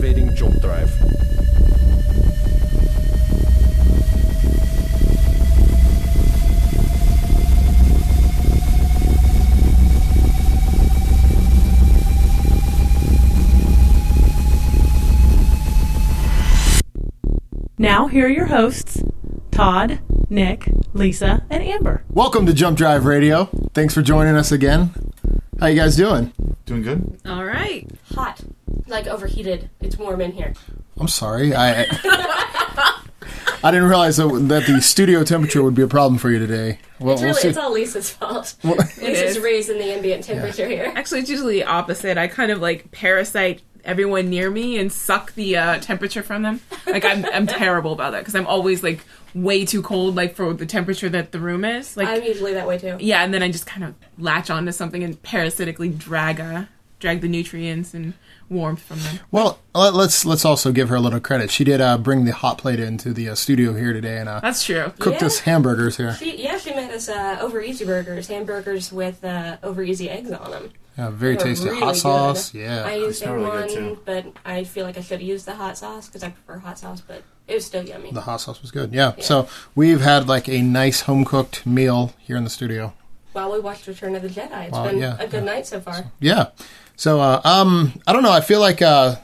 activating jump drive. Now, here are your hosts, Todd, Nick, Lisa, and Amber. Welcome to Jump Drive Radio. Thanks for joining us again. How you guys doing? Doing good. All right. Hot. Like overheated. It's warm in here. I'm sorry. I didn't realize that the studio temperature would be a problem for you today. Well, It's all Lisa's fault. Lisa's raising the ambient temperature here. Actually, it's usually the opposite. I kind of like parasite everyone near me and suck the temperature from them. Like I'm terrible about that because I'm always like way too cold, like for the temperature that the room is. Like I'm usually that way too. Yeah, and then I just kind of latch onto something and parasitically drag the nutrients and warmth from them. Well, let's also give her a little credit. She did bring the hot plate into the studio here today and that's true. Cooked us hamburgers here. She made us Over Easy burgers, hamburgers with Over Easy eggs on them. Yeah, very tasty. Really hot sauce, good. yeah. I used really one, but I feel like I should have used the hot sauce because I prefer hot sauce, but it was still yummy. The hot sauce was good, yeah. So we've had like a nice home-cooked meal here in the studio. While we watched Return of the Jedi. It's been a good night so far. Yeah. So, I don't know. I feel like,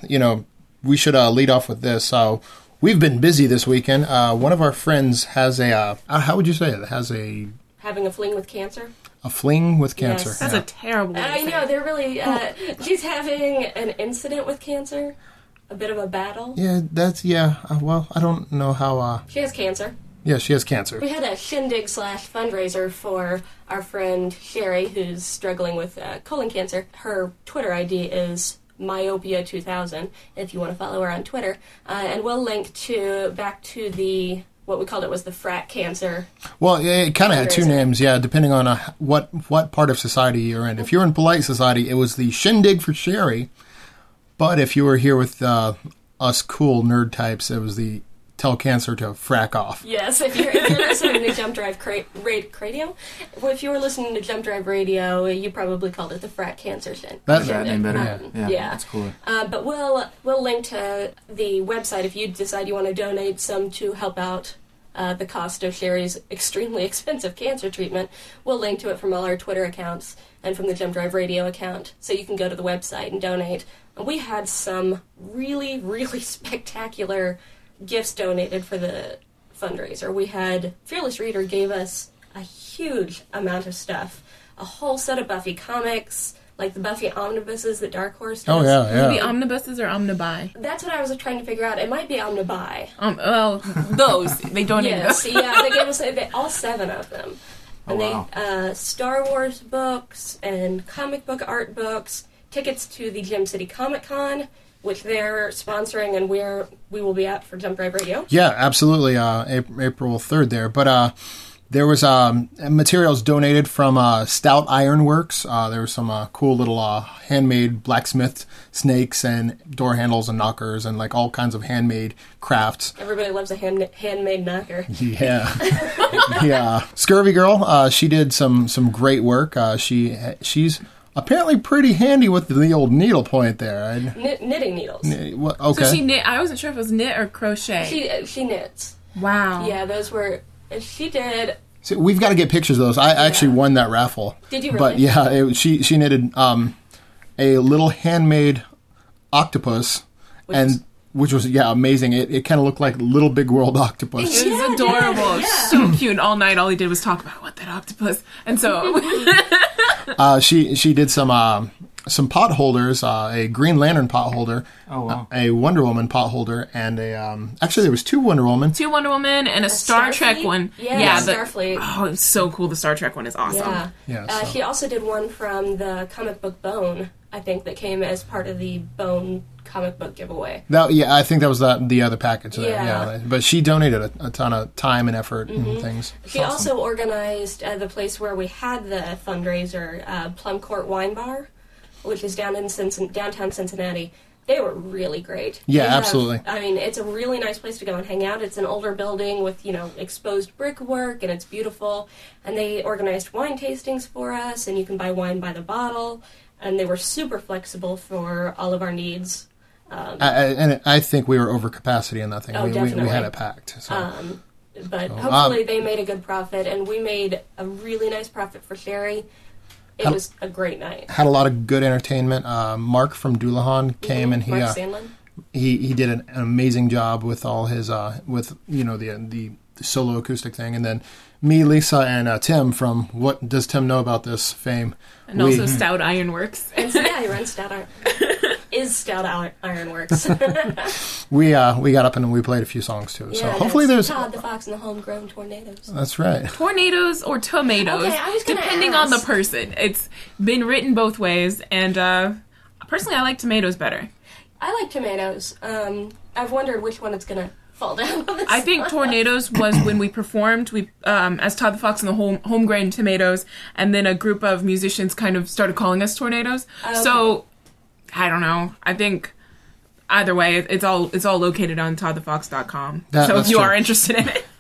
we should lead off with this. We've been busy this weekend. One of our friends has how would you say it? Having a fling with cancer? A fling with cancer. Yes. That's a terrible way to I say know, it. they're really... she's having an incident with cancer. A bit of a battle. Yeah, well, I don't know how... She has cancer. Yeah, she has cancer. We had a shindig / fundraiser for our friend Sherry, who's struggling with colon cancer. Her Twitter ID is Myopia2000, if you want to follow her on Twitter. And we'll link back to the... What we called it was the frat cancer. Well, it kind of had two names, yeah, depending on what part of society you're in. If you're in polite society, it was the shindig for Sherry. But if you were here with us cool nerd types, it was the tell cancer to frack off. Yes, if you're listening to Jump Drive Radio, if you were listening to Jump Drive Radio, you probably called it the frat cancer shindig. That name better. Yeah, that's cooler. But we'll link to the website if you decide you want to donate some to help out the cost of Sherry's extremely expensive cancer treatment. We'll link to it from all our Twitter accounts and from the Jump Drive Radio account, so you can go to the website and donate. We had some really, really spectacular gifts donated for the fundraiser. We had Fearless Reader gave us a huge amount of stuff. A whole set of Buffy comics, like the Buffy omnibuses that Dark Horse does. Oh, yeah. Would it be omnibuses or omnibuy? That's what I was trying to figure out. It might be omnibuy. Well, those. They donated Yes, those. yeah, they gave us all 7 of them. And wow. they Star Wars books and comic book art books, tickets to the Gem City Comic Con, which they're sponsoring and where we will be at for Jump Drive Radio. Yeah, absolutely. April 3rd there. But there was materials donated from Stout Iron Works. There were some cool little handmade blacksmith snakes and door handles and knockers and like all kinds of handmade crafts. Everybody loves a handmade knocker. Yeah. Yeah. Scurvy Girl, she did some great work. She's apparently pretty handy with the old needlepoint there. Knitting needles. Okay. So she knit. I wasn't sure if it was knit or crochet. She knits. Wow. Yeah, those were... She did... So we've got to get pictures of those. I actually won that raffle. Did you really? But yeah, she knitted a little handmade octopus, which was amazing. It kind of looked like Little Big World octopus. It was adorable. Yeah. So cute. All night, all he did was talk about, I want that octopus. And so... She did some pot holders, a Green Lantern pot holder, a Wonder Woman pot holder, and actually there was 2 Wonder Woman. 2 Wonder Woman and a Star Trek one. Yeah, Starfleet. Oh, it's so cool. The Star Trek one is awesome. Yeah. She also did one from the comic book Bone, I think, that came as part of the Bone comic book giveaway. I think that was the other package there. Yeah. But she donated a ton of time and effort and things. She also organized the place where we had the fundraiser, Plum Court Wine Bar, which is downtown Cincinnati. They were really great. Yeah, absolutely. I mean, it's a really nice place to go and hang out. It's an older building with, exposed brickwork, and it's beautiful. And they organized wine tastings for us, and you can buy wine by the bottle. And they were super flexible for all of our needs. And I think we were over capacity in that thing. Oh, we definitely. had it packed. So. But hopefully they made a good profit, and we made a really nice profit for Sherry. It was a great night. Had a lot of good entertainment. Mark from Doulahan came and Mark Sandlin. he did an amazing job with all his with the solo acoustic thing, and then me, Lisa, and Tim from What Does Tim Know About This fame, and also Stout Ironworks. And so, he runs Stout Ironworks. we got up and we played a few songs too. So hopefully there's Todd the Fox and the Homegrown Tornadoes. That's right. Tornadoes or tomatoes, okay, I was gonna depending ask. on the person. It's been written both ways, and personally, I like tomatoes better. I like tomatoes. I've wondered which one it's gonna fall down on this I think one. Tornadoes was when we performed as Todd the Fox and the Homegrown Tomatoes, and then a group of musicians kind of started calling us Tornadoes. Okay. So I don't know. I think either way, it's all located on toddthefox.com. So if that's you true. are interested in it,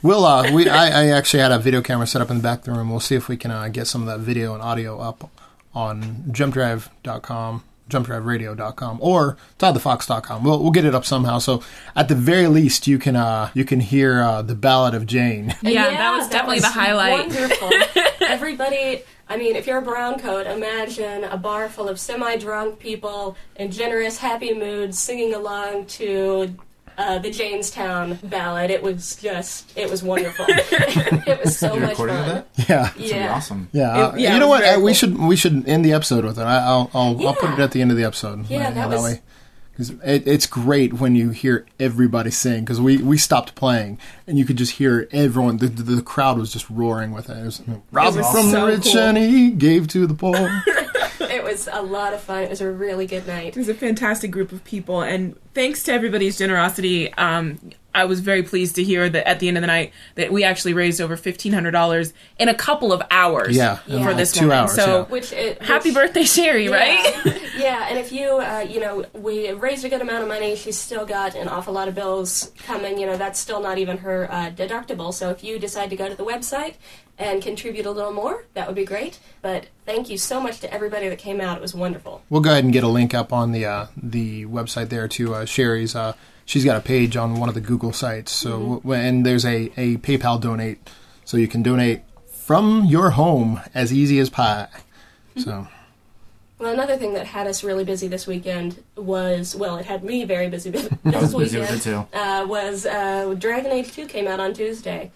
I actually had a video camera set up in the back of the room. We'll see if we can get some of that video and audio up on jumpdrive.com, jumpdriveradio.com, or toddthefox.com. We'll get it up somehow. So at the very least, you can hear the Ballad of Jane. yeah, that was definitely the highlight. Wonderful. Everybody, I mean, if you're a brown coat, imagine a bar full of semi-drunk people in generous, happy moods singing along to the Janestown ballad. It was wonderful. It was so Did you much recording fun. of that? Yeah. It's gonna be awesome. Yeah, Yeah, you know it was what? very We cool. should end the episode with it. I'll put it at the end of the episode. Yeah, that was- way. 'Cause it's great when you hear everybody sing, because we stopped playing and you could just hear everyone. The crowd was just roaring with it. It was robbed was from the so rich cool. and he gave to the poor. It was a lot of fun. It was a really good night. It was a fantastic group of people, and thanks to everybody's generosity, I was very pleased to hear that at the end of the night that we actually raised over $1,500 in a couple of hours Yeah, for this 2 woman. hours. So happy birthday, Sherry, right? Yeah, and if you, we raised a good amount of money. She's still got an awful lot of bills coming. That's still not even her deductible. So if you decide to go to the website and contribute a little more, that would be great. But thank you so much to everybody that came out. It was wonderful. We'll go ahead and get a link up on the website there to Sherry's. She's got a page on one of the Google sites. So and there's a PayPal donate, so you can donate from your home as easy as pie. So. Well, another thing that had us really busy this weekend was, it had me very busy this I was busy weekend. with it too. Was Dragon Age 2 came out on Tuesday.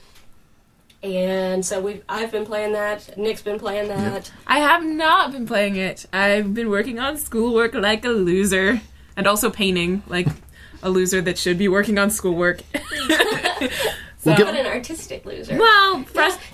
And so I've been playing that. Nick's been playing that. Yep. I have not been playing it. I've been working on schoolwork like a loser, and also painting like a loser that should be working on schoolwork. What an artistic loser. Well,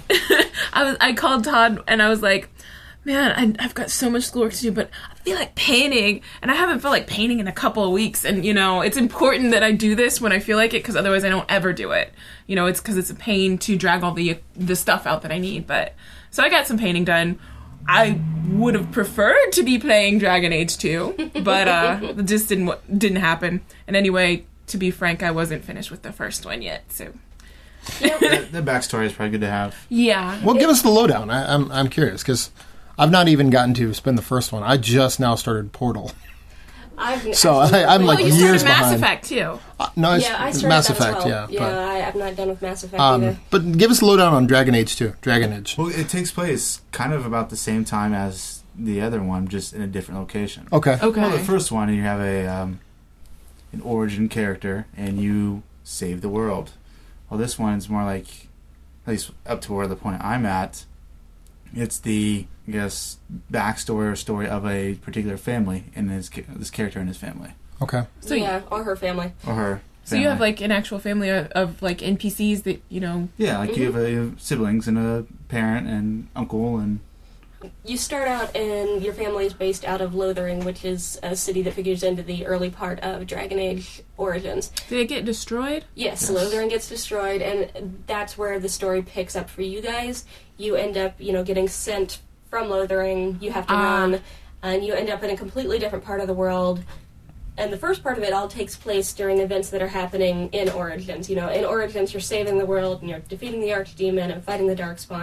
I called Todd and I was like, man, I've got so much schoolwork to do, but I feel like painting, and I haven't felt like painting in a couple of weeks, and, it's important that I do this when I feel like it, because otherwise I don't ever do it. It's because it's a pain to drag all the stuff out that I need, so I got some painting done. I would have preferred to be playing Dragon Age 2, but it just didn't happen. And anyway, to be frank, I wasn't finished with the first one yet, so... The backstory is probably good to have. Yeah. Well, give us the lowdown. I'm curious, because I've not even gotten to spend the first one. I just now started Portal. So I'm like you years started Mass behind. Effect, too. No, it's I started Mass that Effect, as well. yeah. I'm not done with Mass Effect either. But give us the lowdown on Dragon Age 2. Dragon Age. Well, it takes place kind of about the same time as the other one, just in a different location. Okay. Okay. Well, the first one, you have an origin character, and you save the world. Well, this one's more like, at least up to where the point I'm at, it's the, I guess, backstory or story of a particular family and this character and his family. Okay. So or her family. Or her So you have, like, an actual family of like, NPCs that, Yeah, like you have siblings and a parent and uncle and... You start out and your family is based out of Lothering, which is a city that figures into the early part of Dragon Age Origins. Did it get destroyed? Yes, Lothering gets destroyed, and that's where the story picks up for you guys. You end up, getting sent from Lothering, you have to run, and you end up in a completely different part of the world. And the first part of it all takes place during events that are happening in Origins. In Origins, you're saving the world, and you're defeating the Archdemon and fighting the Darkspawn.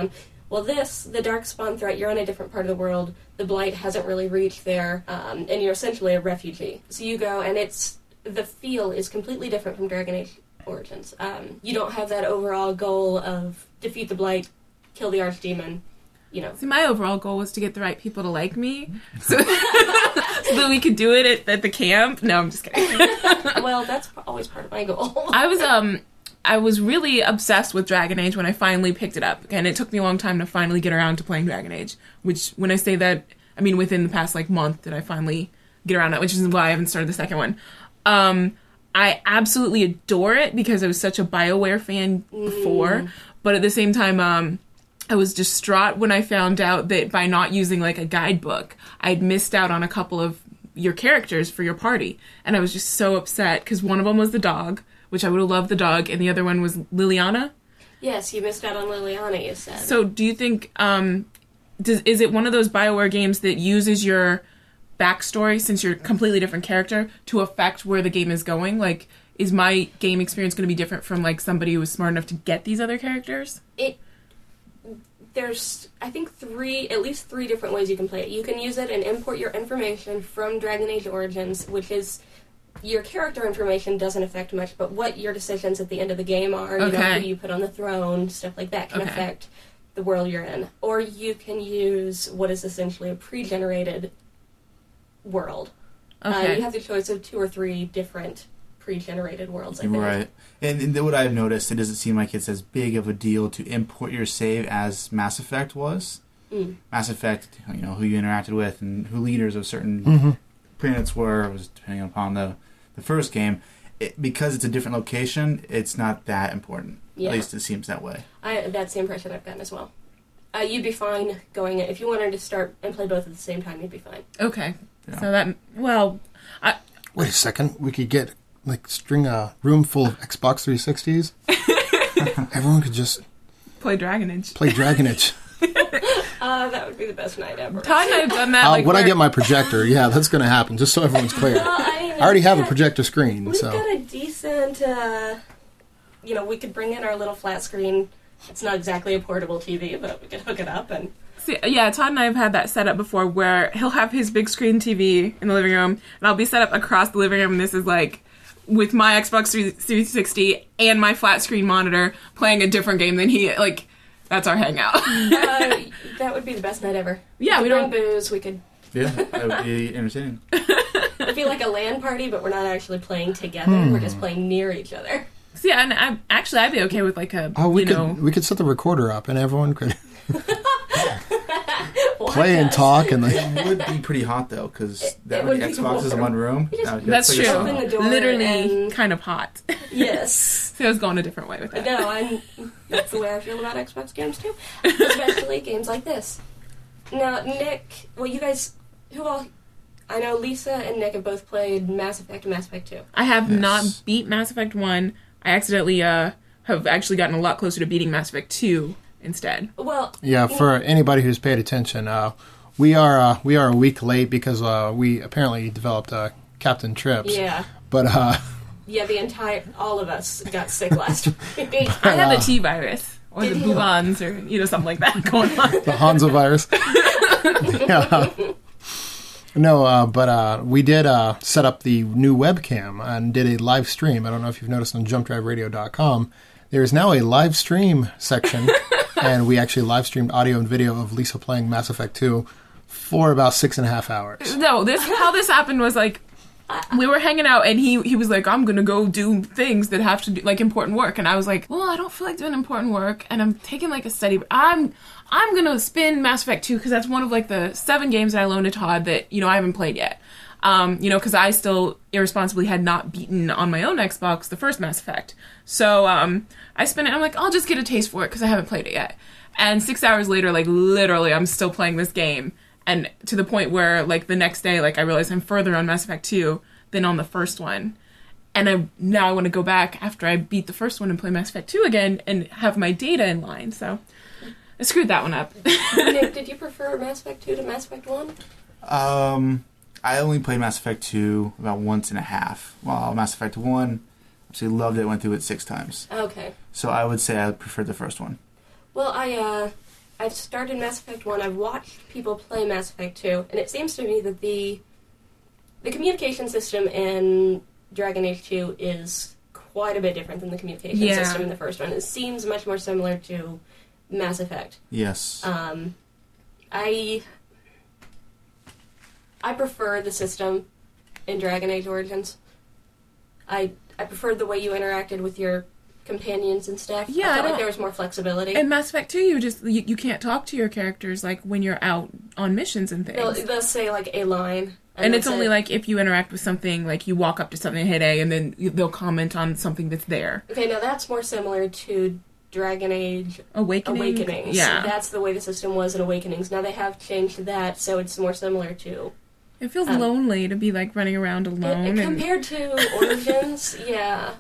Well, the Darkspawn threat, you're on a different part of the world. The Blight hasn't really reached there, and you're essentially a refugee. So you go, and the feel is completely different from Dragon Age Origins. You don't have that overall goal of defeat the Blight, kill the Archdemon, See, my overall goal was to get the right people to like me, so, so that we could do it at the camp. No, I'm just kidding. Well, that's always part of my goal. I was really obsessed with Dragon Age when I finally picked it up, and it took me a long time to finally get around to playing Dragon Age, which, when I say that, I mean within the past, month did I finally get around that, which is why I haven't started the second one. I absolutely adore it because I was such a BioWare fan before, but at the same time, I was distraught when I found out that by not using, a guidebook, I'd missed out on a couple of your characters for your party, and I was just so upset, because one of them was the dog, which I would have loved the dog, and the other one was Liliana. Yes, you missed out on Liliana, you said. So do you think, is it one of those BioWare games that uses your backstory, since you're a completely different character, to affect where the game is going? Is my game experience going to be different from, somebody who was smart enough to get these other characters? There's, I think, at least three different ways you can play it. You can use it and import your information from Dragon Age Origins, which is... Your character information doesn't affect much, but what your decisions at the end of the game are, who you put on the throne, stuff like that, can affect the world you're in. Or you can use what is essentially a pre-generated world. Okay. You have the choice of 2 or 3 different pre-generated worlds, I think. Right. And what I've noticed, it doesn't seem like it's as big of a deal to import your save as Mass Effect was. Mass Effect, who you interacted with and who leaders of certain planets were, was depending upon the first game. Because it's a different location, it's not that important. Yeah. At least it seems that way. That's the impression I've gotten as well. You'd be fine going... If you wanted to start and play both at the same time, you'd be fine. Okay. Yeah. So that... Well... Wait a second. We could get, string a room full of Xbox 360s. Everyone could just... Play Dragon Age. Play Dragon Age. That would be the best night ever. Todd and I have done that. When I get my projector, that's going to happen, just so everyone's clear. Well, I already have a projector screen, We've so... got a decent, we could bring in our little flat screen. It's not exactly a portable TV, but we could hook it up and... See, yeah, Todd and I have had that set up before, where he'll have his big screen TV in the living room, and I'll be set up across the living room, and this is with my Xbox 360 and my flat screen monitor playing a different game than he, that's our hangout. That would be the best night ever. Yeah, we don't... bring booze, we could... Yeah, that would be entertaining. It'd be like a LAN party, but we're not actually playing together. We're just playing near each other. So yeah, and I'd be okay with a, we could set the recorder up and everyone could play and talk and It would be pretty hot though, because that many Xboxes in one room. That's true. Open the door Literally and- kind of hot. Yes. So I was going a different way with that. No, that's the way I feel about Xbox games too. Especially games like this. Now, Nick, you guys, I know Lisa and Nick have both played Mass Effect and Mass Effect 2. I have not beat Mass Effect 1. I accidentally have actually gotten a lot closer to beating Mass Effect 2 instead. Well, yeah, for anybody who's paid attention, we are a week late because we apparently developed Captain Trips. Yeah. But all of us got sick last week. I had the T virus. Or the bubons, or, something like that going on. The Hansa virus. Yeah. No, but we did set up the new webcam and did a live stream. I don't know if you've noticed on jumpdriveradio.com. There is now a live stream section, and we actually live streamed audio and video of Lisa playing Mass Effect 2 for about 6.5 hours. No, how this happened was we were hanging out, and he was like, I'm gonna go do things that have to do important work, and I was like, well, I don't feel like doing important work, and I'm taking a study. I'm gonna spin Mass Effect 2 because that's one of the 7 games that I loaned to Todd that I haven't played yet. Because I still irresponsibly had not beaten on my own Xbox the first Mass Effect. So I spin it. I'm like, I'll just get a taste for it because I haven't played it yet. And 6 hours later, literally, I'm still playing this game. And to the point where, the next day, I realized I'm further on Mass Effect 2 than on the first one. And now I want to go back after I beat the first one and play Mass Effect 2 again and have my data in line. So I screwed that one up. Nick, did you prefer Mass Effect 2 to Mass Effect 1? I only played Mass Effect 2 about once and a half. While Mass Effect 1, absolutely loved it, went through it 6 times. Okay. So I would say I preferred the first one. Well, I've started Mass Effect 1, I've watched people play Mass Effect 2, and it seems to me that the communication system in Dragon Age 2 is quite a bit different than the communication system in the first one. It seems much more similar to Mass Effect. Yes. I prefer the system in Dragon Age Origins. I preferred the way you interacted with your companions and stuff. Yeah, I felt like there was more flexibility. In Mass Effect 2, you can't talk to your characters like when you're out on missions and things. They'll say like a line. And it's only like if you interact with something, like you walk up to something and hit A, and then they'll comment on something that's there. Okay, now that's more similar to Dragon Age Awakenings. Yeah. That's the way the system was in Awakenings. Now they have changed that, so it's more similar to... It feels lonely to be like running around alone. Compared to Origins, yeah.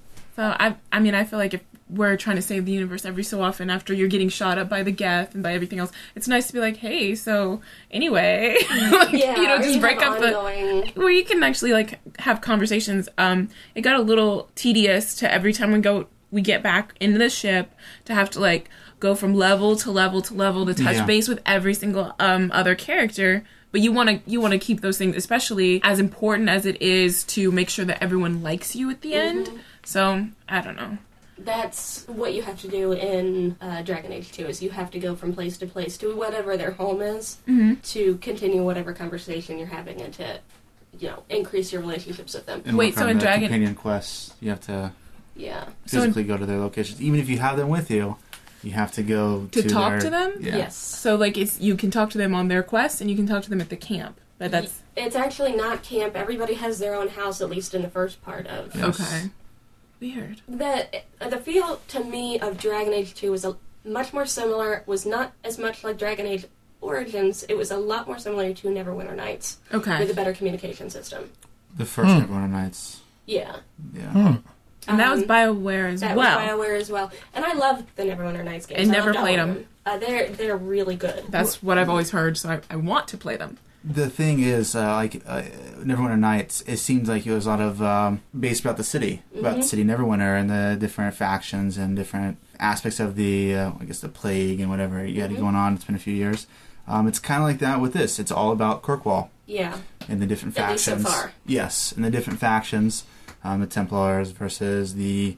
So I mean, I feel like if we're trying to save the universe every so often after you're getting shot up by the Geth and by everything else, it's nice to be like, hey, so anyway, like, just break up where you can actually like have conversations. It got a little tedious to every time we get back into the ship to have to like go from level to level to level to touch base with every single other character. But you want to keep those things, especially as important as it is to make sure that everyone likes you at the end. So I don't know. That's what you have to do in Dragon Age 2, is you have to go from place to place to whatever their home is to continue whatever conversation you're having and to, increase your relationships with them. And wait, so in Dragon... companion quests, you have to Yeah. physically go to their locations. Even if you have them with you, you have to go to talk to them? Yeah. Yes. So, like, you can talk to them on their quest, and you can talk to them at the camp. But that's... It's actually not camp. Everybody has their own house, at least in the first part of... Yes. Okay. Weird. The feel, to me, of Dragon Age 2 was much more similar, was not as much like Dragon Age Origins. It was a lot more similar to Neverwinter Nights. Okay. With a better communication system. The first Neverwinter Nights. Yeah. Yeah. And that was BioWare as well. That was BioWare as well. And I loved the Neverwinter Nights games. I never played them. They're really good. That's what I've always heard, so I want to play them. The thing is, Neverwinter Nights, it seems like it was a lot of based about the city, about the city Neverwinter and the different factions and different aspects of the, the plague and whatever you had going on. It's been a few years. It's kind of like that with this. It's all about Kirkwall. Yeah. And the different factions. At least so far. Yes, and the different factions, the Templars versus the,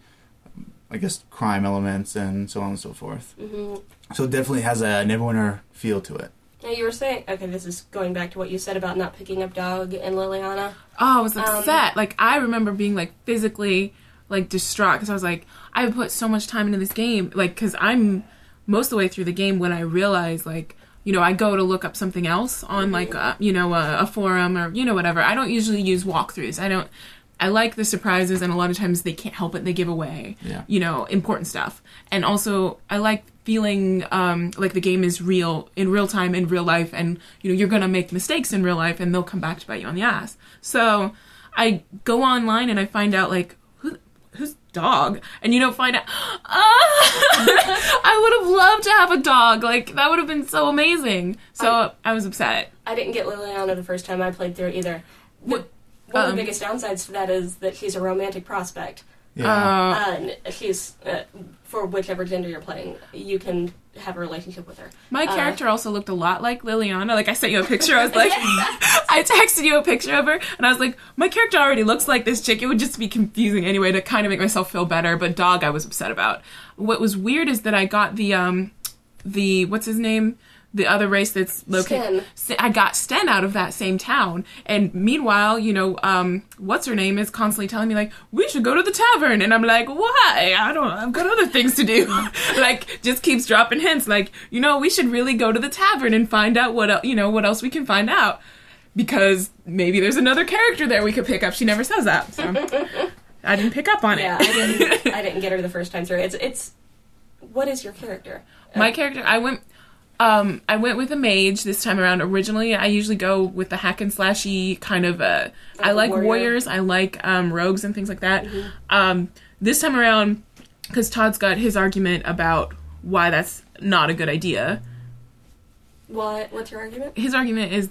crime elements and so on and so forth. Mm-hmm. So it definitely has a Neverwinter feel to it. Now you were saying, okay, this is going back to what you said about not picking up Dog and Liliana. Oh, I was upset. I remember being, physically, distraught, because I was like, I put so much time into this game, because I'm most of the way through the game when I realize, I go to look up something else on, a forum or, whatever. I don't usually use walkthroughs. I like the surprises, and a lot of times they can't help it. They give away, important stuff. And also, I like feeling like the game is real, in real time, in real life, and, you're going to make mistakes in real life, and they'll come back to bite you on the ass. So I go online, and I find out, who's Dog? And, find out, I would have loved to have a dog. That would have been so amazing. So I was upset. I didn't get Liliana the first time I played through either. One of the biggest downsides to that is that she's a romantic prospect. Yeah. And she's, for whichever gender you're playing, you can have a relationship with her. My character also looked a lot like Liliana. I sent you a picture. I was like, I texted you a picture of her, and I was like, my character already looks like this chick. It would just be confusing anyway to kind of make myself feel better, but Dog I was upset about. What was weird is that I got the what's his name? The other race that's located. I got Sten out of that same town. And meanwhile, what's her name is constantly telling me, we should go to the tavern. And I'm like, why? I've got other things to do. Just keeps dropping hints. We should really go to the tavern and find out what else we can find out. Because maybe there's another character there we could pick up. She never says that. So I didn't pick up on it. Yeah, I didn't get her the first time through. It's what is your character? My character, I went with a mage this time around. Originally, I usually go with the hack and slashy kind of. I like warriors. I like rogues and things like that. Mm-hmm. This time around, because Todd's got his argument about why that's not a good idea. What's your argument? His argument is that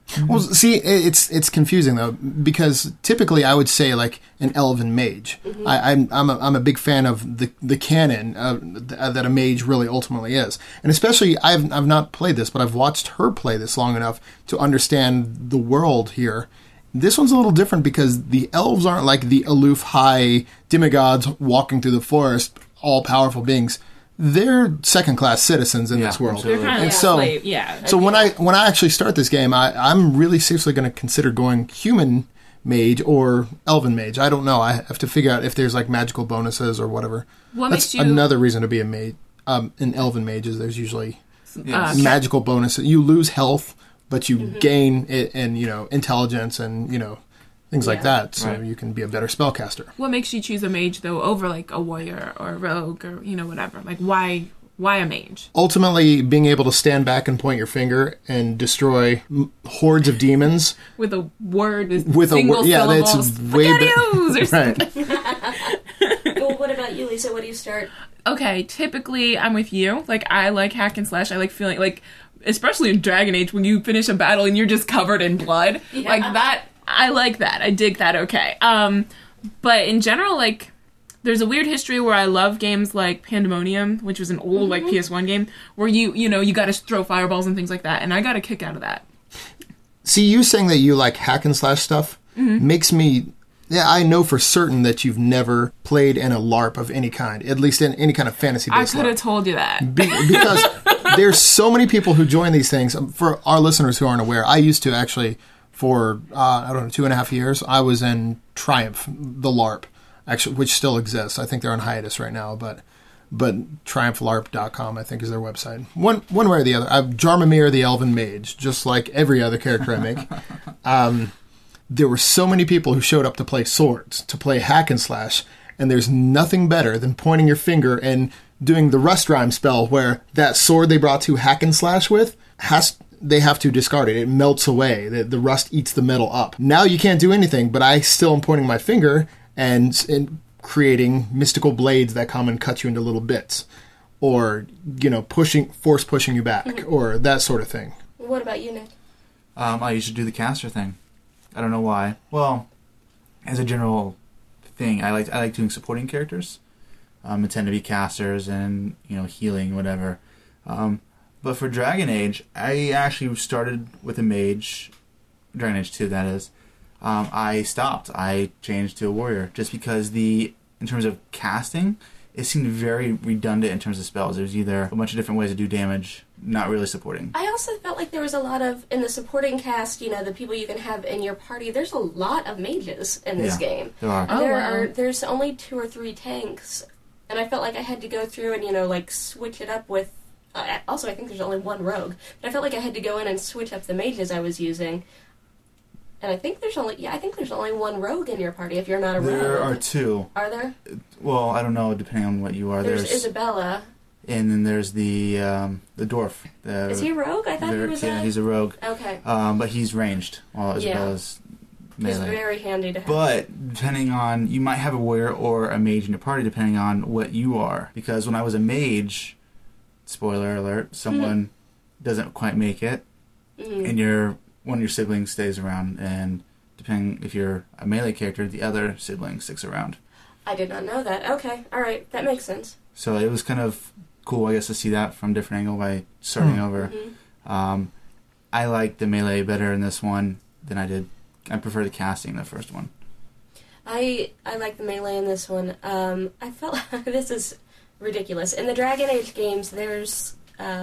Well, see, it's confusing though, because typically I would say like an elven mage. I'm a big fan of the canon that a mage really ultimately is, and especially I've not played this, but I've watched her play this long enough to understand the world here. This one's a little different because the elves aren't like the aloof, high demigods walking through the forest, all powerful beings. They're second-class citizens in this world. They're kind of And so, slave. Yeah. so when I actually start this game, I'm really seriously going to consider going human mage or elven mage. I don't know. I have to figure out if there's like magical bonuses or whatever. What That's makes you another reason to be a mage. An elven mage is there's usually Yes. magical bonuses. You lose health, but you gain it and intelligence and things like Yeah. that. So Right. you can be a better spellcaster. What makes you choose a mage though over like a warrior or a rogue or whatever? Like why a mage? Ultimately, being able to stand back and point your finger and destroy hordes of demons With a word with a single word, yeah, that's syllables. way SpaghettiOs or right. Well, what about you, Lisa? What do you start? Okay, typically I'm with you. Like I like hack and slash. I like feeling like, especially in Dragon Age, when you finish a battle and you're just covered in blood. Yeah. Like that, I like that. I dig that. Okay. But in general, like there's a weird history where I love games like Pandemonium, which was an old like PS1 game, where you got to throw fireballs and things like that, and I got a kick out of that. See, you saying that you like hack and slash stuff makes me. Yeah, I know for certain that you've never played in a LARP of any kind, at least in any kind of I fantasy-based could have LARP. told you that. Because there's so many people who join these things. For our listeners who aren't aware, I used to actually, for, 2.5 years, I was in Triumph, the LARP, actually, which still exists. I think they're on hiatus right now, but triumphlarp.com, I think, is their website. One way or the other. Jarmamir the Elven Mage, just like every other character I make. There were so many people who showed up to play swords, to play hack and slash, and there's nothing better than pointing your finger and doing the Rust Rhyme spell where that sword they brought to hack and slash with, they have to discard it. It melts away. The rust eats the metal up. Now you can't do anything, but I still am pointing my finger and creating mystical blades that come and cut you into little bits. Or, force pushing you back, or that sort of thing. What about you, Nick? I used to do the caster thing. I don't know why. Well, as a general thing, I like doing supporting characters. It tend to be casters and healing, whatever. But for Dragon Age, I actually started with a mage. Dragon Age 2, that is. I stopped. I changed to a warrior just because in terms of casting, it seemed very redundant in terms of spells. There's either a bunch of different ways to do damage, not really supporting. I also felt like there was a lot of, in the supporting cast, the people you can have in your party, there's a lot of mages in this game. There are. Oh, wow. There's only 2 or 3 tanks, and I felt like I had to go through and, switch it up with, also I think there's only 1 rogue, but I felt like I had to go in and switch up the mages I was using. And I think there's only 1 rogue in your party if you're not a rogue. There are 2. Are there? Well, I don't know, depending on what you are. There's Isabella. And then there's the dwarf. Is he a rogue? I thought he was he's a rogue. Okay. But he's ranged, while Yeah. Isabella's He's melee. very handy to have. But depending on, you might have a warrior or a mage in your party, depending on what you are. Because when I was a mage, spoiler alert, someone doesn't quite make it, and one of your siblings stays around, and depending if you're a melee character, the other sibling sticks around. I did not know that. Okay, all right, that makes sense. So it was kind of cool, I guess, to see that from a different angle by starting over. I like the melee better in this one than I did. I prefer the casting in the first one. I like the melee in this one. I felt this is ridiculous. In the Dragon Age games, there's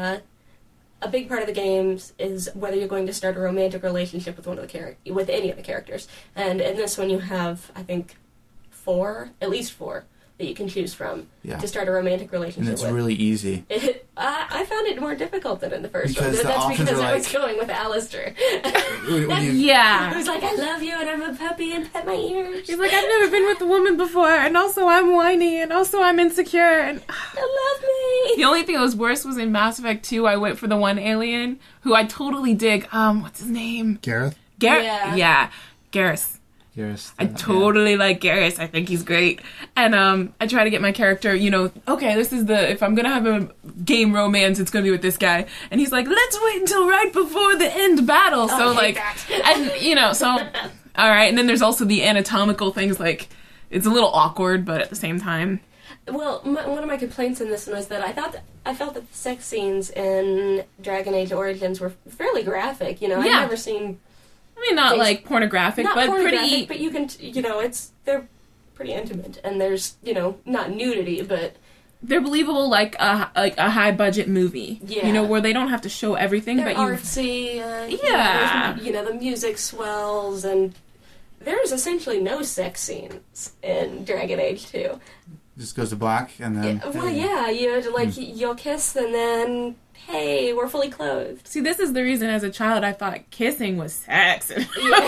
a big part of the games is whether you're going to start a romantic relationship with with any of the characters. And in this one, you have, I think, at least four that you can choose from to start a romantic relationship And it's with. really easy. I found it more difficult than in the first one. Because the That's options because are I was like- going with Alistair. When you- Yeah. Who's like, I love you and I'm a puppy and pet my ears. He's like, I've never been with a woman before, and also I'm whiny, and also I'm insecure, and Love me. the only thing that was worse was in Mass Effect 2, I went for the one alien, who I totally dig, what's his name? Gareth? Gareth? Yeah. Yeah, Gareth. Garrus, I totally like Garrus. I think he's great. And I try to get my character, okay, this is if I'm going to have a game romance, it's going to be with this guy. And he's like, let's wait until right before the end battle. So, I hate that. and, so, all right. And then there's also the anatomical things, like, it's a little awkward, but at the same time. Well, one of my complaints in this one was that I felt that the sex scenes in Dragon Age Origins were fairly graphic. I've never seen. I mean, not like pornographic, not but pornographic, pretty. But you can, they're pretty intimate, and there's, not nudity, but they're believable, like a high budget movie. Yeah. Where they don't have to show everything, they're but you. artsy. Yeah. The music swells, and there's essentially no sex scenes in Dragon Age 2. Just goes to black, and then... You'll kiss, and then, hey, we're fully clothed. See, this is the reason as a child I thought kissing was sex. Yeah.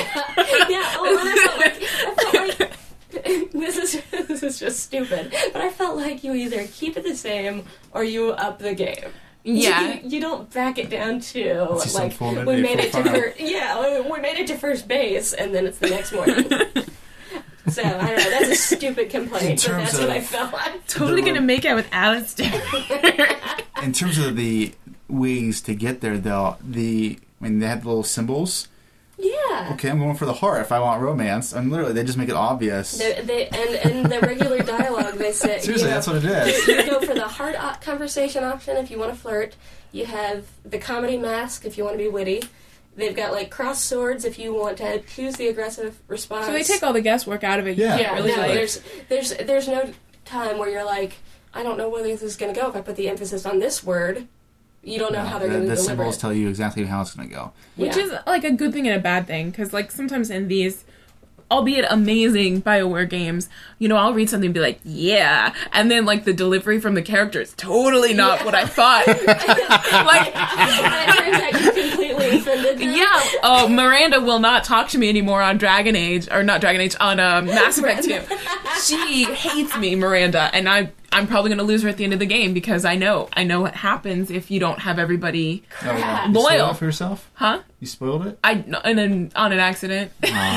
I felt like this is just stupid, but I felt like you either keep it the same or you up the game. Yeah. You don't back it down to, It's like, some full we made it midday we made it to first base, and then it's the next morning. So, I don't know, that's a stupid complaint, but that's what I felt like. Totally gonna make out with Alistair. In terms of the ways to get there, though, they had the little symbols. Yeah. Okay, I'm going for the heart if I want romance. And literally, they just make it obvious. And the regular dialogue, they say... Seriously, that's what it is. You go for the hard conversation option if you want to flirt. You have the comedy mask if you want to be witty. They've got, like, cross swords if you want to choose the aggressive response. So they take all the guesswork out of it. Yeah. You can't really, there's no time where you're like, I don't know where this is going to go if I put the emphasis on this word. You don't know how they're going to The deliver symbols it. tell you exactly how it's going to go. Which Yeah. is, like, a good thing and a bad thing. Because, like, sometimes in these, albeit amazing BioWare games, I'll read something and be like, yeah. And then, like, the delivery from the character is totally not what I thought. Like, It turns out you completely offended them. yeah. Miranda will not talk to me anymore on Dragon Age, or not Dragon Age, on Mass Effect 2. She hates me, Miranda, and I'm probably going to lose her at the end of the game because I know what happens if you don't have everybody Oh, yeah. You loyal. spoiled it for yourself? Huh? You spoiled it? And then on an accident.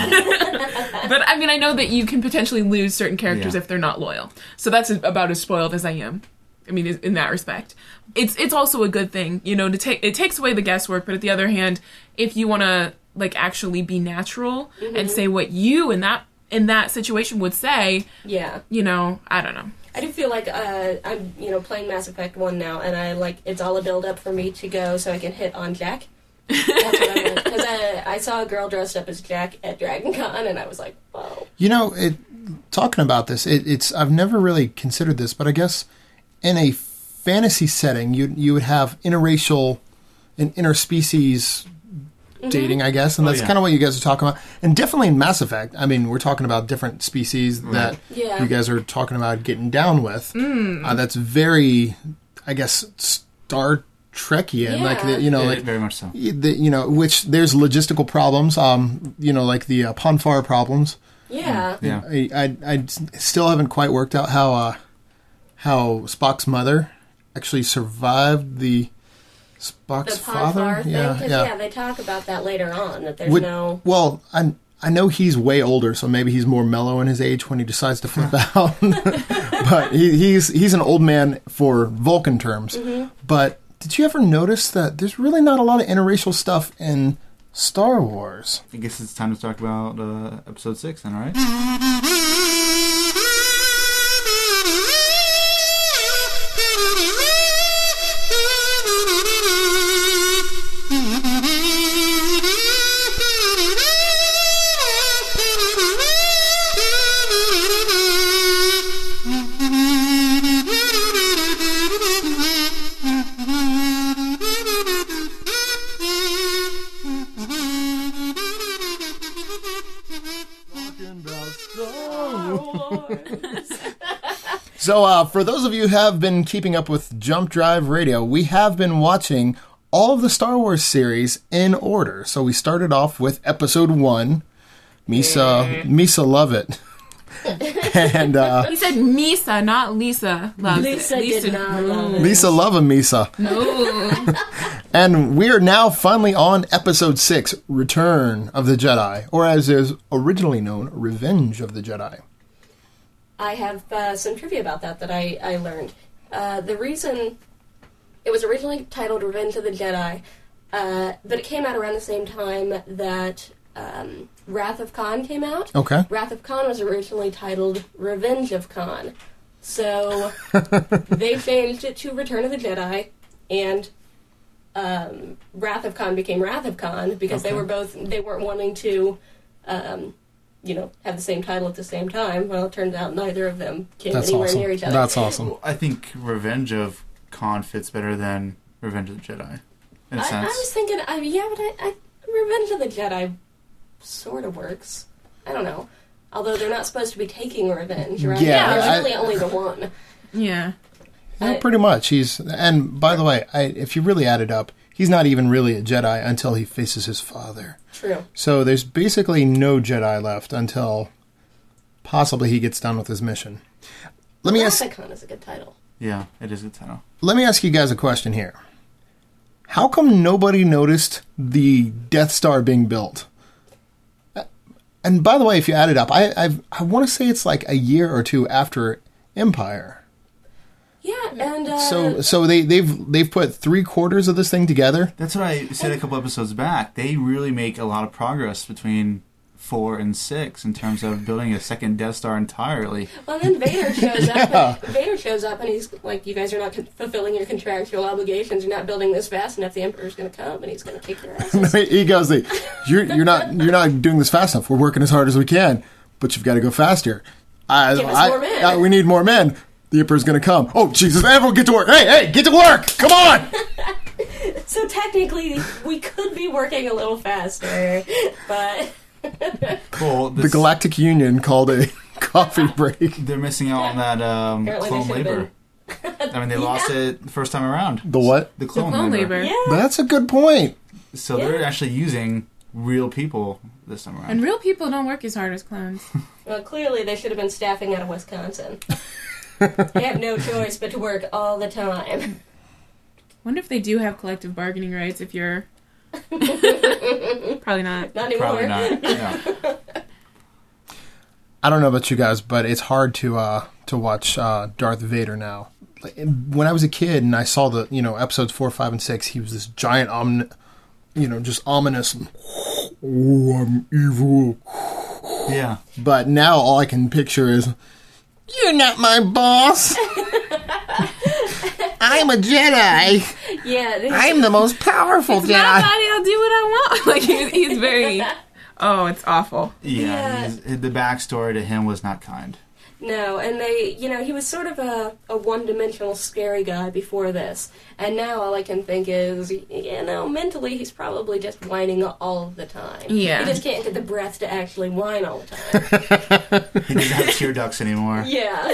But I mean, I know that you can potentially lose certain characters Yeah. if they're not loyal. So that's about as spoiled as I am. I mean, in that respect, it's also a good thing, it takes away the guesswork. But at the other hand, if you want to like actually be natural and say what you in that situation would say, Yeah. I don't know. I do feel like I'm, playing Mass Effect 1 now, and it's all a build-up for me to go so I can hit on Jack. That's what I want. Because I saw a girl dressed up as Jack at Dragon Con, and I was like, whoa. Talking about this, it's I've never really considered this, but I guess in a fantasy setting, you would have interracial and interspecies dating, I guess, and that's kind of what you guys are talking about. And definitely in Mass Effect, I mean, we're talking about different species that Yeah. you guys are talking about getting down with. That's very, I guess, Star Trekian, like Yeah. Very much so. which there's logistical problems, like the Ponfar problems. Yeah. Yeah. I still haven't quite worked out how Spock's mother actually survived the Spock's The father. Ponfar thing, because they talk about that later on, that there's no... Well, I know he's way older, so maybe he's more mellow in his age when he decides to flip out. But he's an old man for Vulcan terms. But did you ever notice that there's really not a lot of interracial stuff in Star Wars? I guess it's time to talk about episode 6 then, all right? So, for those of you who have been keeping up with Jump Drive Radio, we have been watching all of the Star Wars series in order. So we started off with Episode 1, Misa Love It. And He said Misa, not Lisa. Loved Lisa it. did not love it. Lisa love a Misa. No. And we are now finally on episode 6, Return of the Jedi, or as is originally known, Revenge of the Jedi. I have some trivia about that I learned. The reason it was originally titled Revenge of the Jedi, but it came out around the same time that Wrath of Khan came out. Okay. Wrath of Khan was originally titled Revenge of Khan. So they changed it to Return of the Jedi, and Wrath of Khan became Wrath of Khan because they weren't wanting to have the same title at the same time. Well, it turns out neither of them came anywhere near each other. That's awesome. Well, I think Revenge of Khan fits better than Revenge of the Jedi, in a sense. I was thinking, Revenge of the Jedi sort of works. I don't know. Although they're not supposed to be taking revenge, right? Yeah, There's really only the one. Yeah. Yeah, pretty much. And by the way, if you really add it up, he's not even really a Jedi until he faces his father. True. So there's basically no Jedi left until possibly he gets done with his mission. Wrath of Khan is a good title. Yeah, it is a title. Let me ask you guys a question here. How come nobody noticed the Death Star being built? And by the way, if you add it up, I want to say it's like a year or two after Empire. Yeah, and So they've put 3/4 of this thing together. That's what I said a couple episodes back. They really make a lot of progress between 4 and 6 in terms of building a second Death Star entirely. well, then Vader shows up. Vader shows up, and he's like, "You guys are not fulfilling your contractual obligations. You're not building this fast enough. The Emperor's going to come, and he's going to kick your asses." He goes, "You're not doing this fast enough. We're working as hard as we can, but you've got to go faster. Give us more men." We need more men. The Emperor's going to come. Oh, Jesus, everyone get to work. Hey, get to work. Come on. So technically, we could be working a little faster, but Well, The Galactic Union called a coffee break. they're missing out on that Apparently clone they should've labor. I mean, they lost it the first time around. The what? The The clone, clone labor. labor. yeah. That's a good point. So they're actually using real people this time around. And real people don't work as hard as clones. Well, clearly they should have been staffing out of Wisconsin. They have no choice but to work all the time. Wonder if they do have collective bargaining rights if you're... Probably not. Not anymore. Probably not. Yeah. I don't know about you guys, but it's hard to watch Darth Vader now. Like, when I was a kid and I saw the episodes 4, 5, and 6, he was this giant, just ominous. Oh, I'm evil. Yeah. But now all I can picture is, you're not my boss. I'm a Jedi. Yeah. I'm the most powerful My Jedi. body, I'll do what I want. Like, he's very... Oh, it's awful. Yeah. The backstory to him was not kind. No, and he was sort of a one-dimensional scary guy before this. And now all I can think is, mentally he's probably just whining all the time. Yeah. He just can't get the breath to actually whine all the time. He doesn't have tear ducts anymore. Yeah.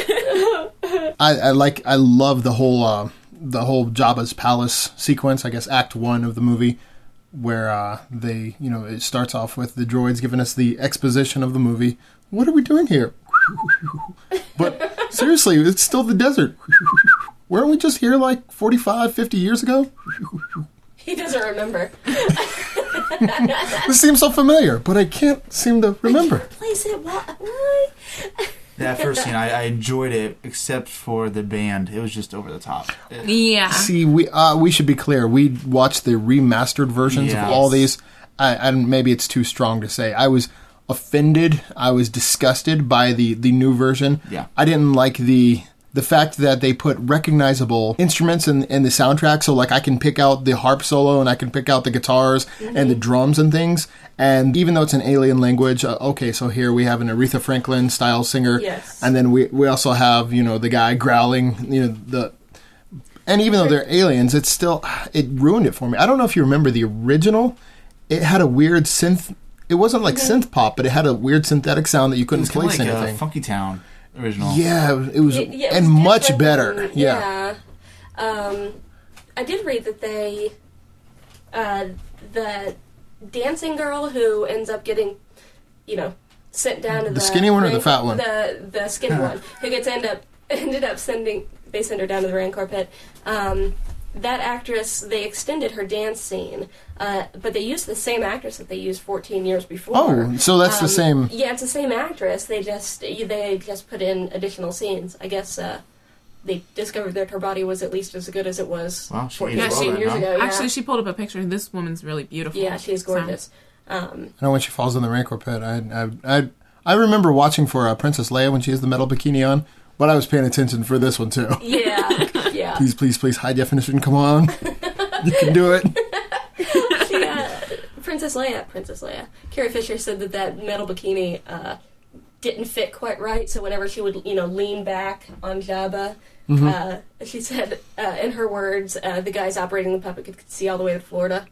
I love the whole Jabba's palace sequence. I guess Act 1 of the movie, where they it starts off with the droids giving us the exposition of the movie. What are we doing here? But seriously, it's still the desert. Weren't we just here like 45, 50 years ago? He doesn't remember. This seems so familiar, but I can't seem to remember. Place it. Why? That first scene, I enjoyed it, except for the band. It was just over the top. Yeah. See, we should be clear. We watched the remastered versions of all these. And maybe it's too strong to say. I was offended. I was disgusted by the new version. Yeah. I didn't like the fact that they put recognizable instruments in the soundtrack. So, like, I can pick out the harp solo and I can pick out the guitars and the drums and things. And even though it's an alien language, okay, so here we have an Aretha Franklin style singer. Yes. And then we also have, the guy growling, and even though they're aliens, it ruined it for me. I don't know if you remember the original. It had a weird synth. It wasn't like synth pop, but it had a weird synthetic sound that you couldn't place like anything. Funky Town original. Yeah, it was, It was and much different better. than- Yeah. I did read that the dancing girl who ends up getting, sent down to The skinny one or the fat one? The skinny one, who gets ended up sending. They send her down to the Rancor pit. That actress, they extended her dance scene, but they used the same actress that they used 14 years before. Oh, so that's the same. Yeah, it's the same actress. They just put in additional scenes. I guess they discovered that her body was at least as good as it was Wow, she 14 aged well then, years huh? ago. Yeah. Actually, she pulled up a picture. This woman's really beautiful. Yeah, she's gorgeous. I know when she falls in the Rancor pit. I remember watching for Princess Leia when she has the metal bikini on, but I was paying attention for this one too. Yeah. Please, high definition, come on. You can do it. Princess Leia. Carrie Fisher said that metal bikini didn't fit quite right, so whenever she would, lean back on Jabba, she said, in her words, the guys operating the puppet could see all the way to Florida.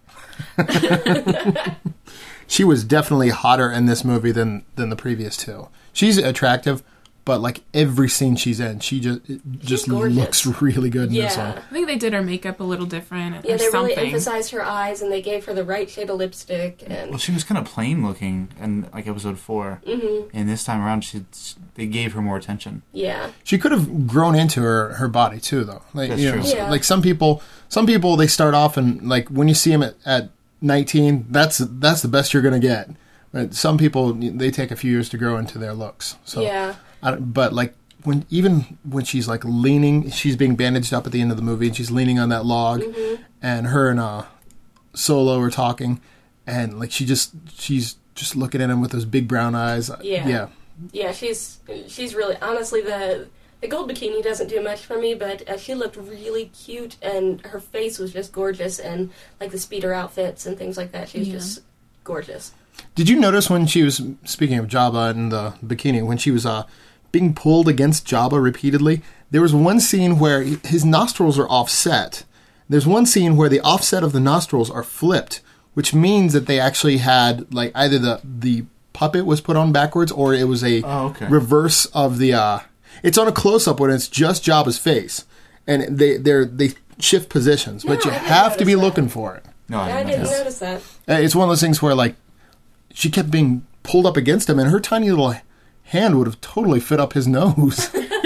She was definitely hotter in this movie than the previous two. She's attractive, but like every scene she's in, she just looks really good in this one. I think they did her makeup a little different. Yeah, they really emphasized her eyes, and they gave her the right shade of lipstick. And Well, she was kind of plain looking in like episode 4, and this time around, they gave her more attention. yeah, She could have grown into her body too, though. Like, That's true. Yeah. Like some people they start off and like when you see them at 19, that's the best you're gonna get. But some people they take a few years to grow into their looks. So, yeah. but like when she's like leaning, she's being bandaged up at the end of the movie, and she's leaning on that log, and her and Solo are talking, and like she's just looking at him with those big brown eyes. Yeah. Yeah, she's really, honestly, the gold bikini doesn't do much for me, but she looked really cute, and her face was just gorgeous, and like the speeder outfits and things like that, she's just gorgeous. Did you notice when she was, speaking of Jabba and the bikini, when she was being pulled against Jabba repeatedly, there was one scene where his nostrils are offset. There's one scene where the offset of the nostrils are flipped, which means that they actually had, like, either the puppet was put on backwards or it was a reverse of the... it's on a close-up when it's just Jabba's face, and they shift positions, but you have to be looking for it. No, I didn't notice that. It's one of those things where, like, she kept being pulled up against him, and her tiny little hand would have totally fit up his nose.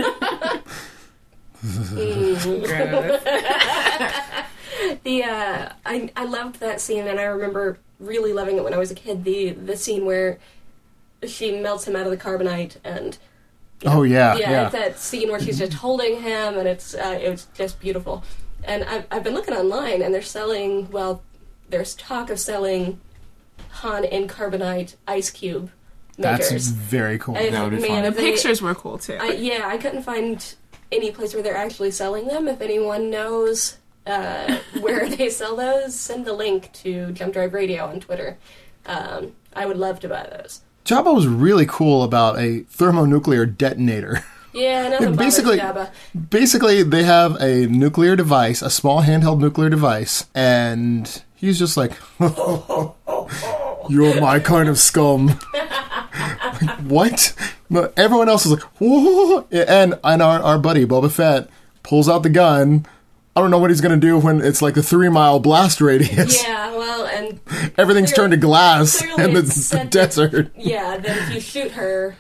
I loved that scene, and I remember really loving it when I was a kid. The scene where she melts him out of the carbonite, and it's that scene where she's just holding him, and it was just beautiful. And I've been looking online, and there's talk of selling Han in carbonite ice cube makers. That's very cool. That would be fun. The pictures were cool too. I couldn't find any place where they're actually selling them. If anyone knows where they sell those, send the link to Jump Drive Radio on Twitter. I would love to buy those. Jabba was really cool about a thermonuclear detonator. Yeah, nothing bothers Jabba. Basically, they have a nuclear device, a small handheld nuclear device, and he's just like, "You're my kind of scum." Like, what? But everyone else is like, "Whoa!" And our buddy Boba Fett pulls out the gun. I don't know what he's going to do when it's like a 3-mile blast radius. Yeah, well, and... Everything's turned to glass in the desert. Yeah, then if you shoot her,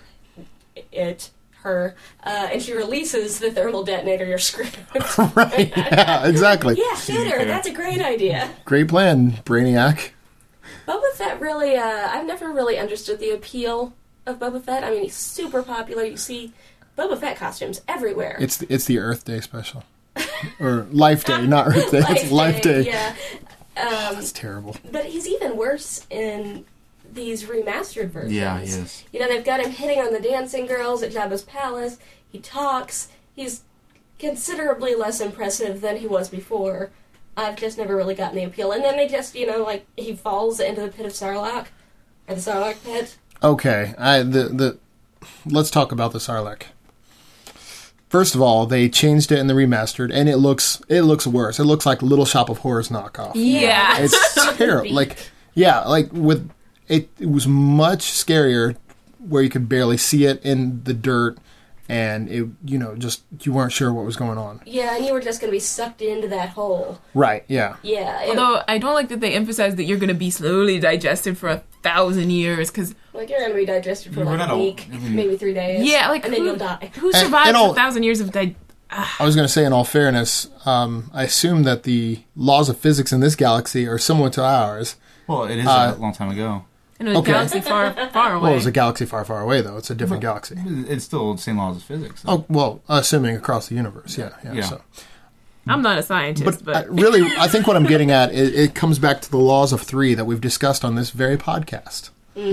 and she releases the thermal detonator, you're screwed. Right, yeah, exactly. Yeah, shoot her. That's a great idea. Great plan, Brainiac. Boba Fett really, I've never really understood the appeal of Boba Fett. I mean, he's super popular. You see Boba Fett costumes everywhere. It's the Earth Day special. Or Life Day, not Earth Day. It's Life Day. Yeah. That's terrible. But he's even worse in these remastered versions. Yeah, he is. They've got him hitting on the dancing girls at Jabba's palace. He talks. He's considerably less impressive than he was before. I've just never really gotten the appeal. And then they just, he falls into the pit of Sarlacc. Or the Sarlacc pit. Okay, let's talk about the Sarlacc. First of all, they changed it in the remastered, and it looks worse. It looks like Little Shop of Horrors knockoff. Yeah. It's terrible. It was much scarier where you could barely see it in the dirt, and it, just you weren't sure what was going on. Yeah, and you were just going to be sucked into that hole. Right. Yeah. Yeah. Although I don't like that they emphasize that you're going to be slowly digested for 1,000 years, because Like, you're going to be digested for We're like not a a- week, I mean- maybe 3 days. yeah, like and then who, you'll die. who And- survives and all- 1,000 years of I was going to say, in all fairness, I assume that the laws of physics in this galaxy are similar to ours. Well, it is a long time ago. in a Okay. galaxy far, far away? Well, it's a galaxy far, far away, though. It's a different galaxy. It's still the same laws of physics. Oh, well, assuming across the universe, yeah. Yeah. So. I'm not a scientist, But really, I think what I'm getting at, it comes back to the laws of three that we've discussed on this very podcast.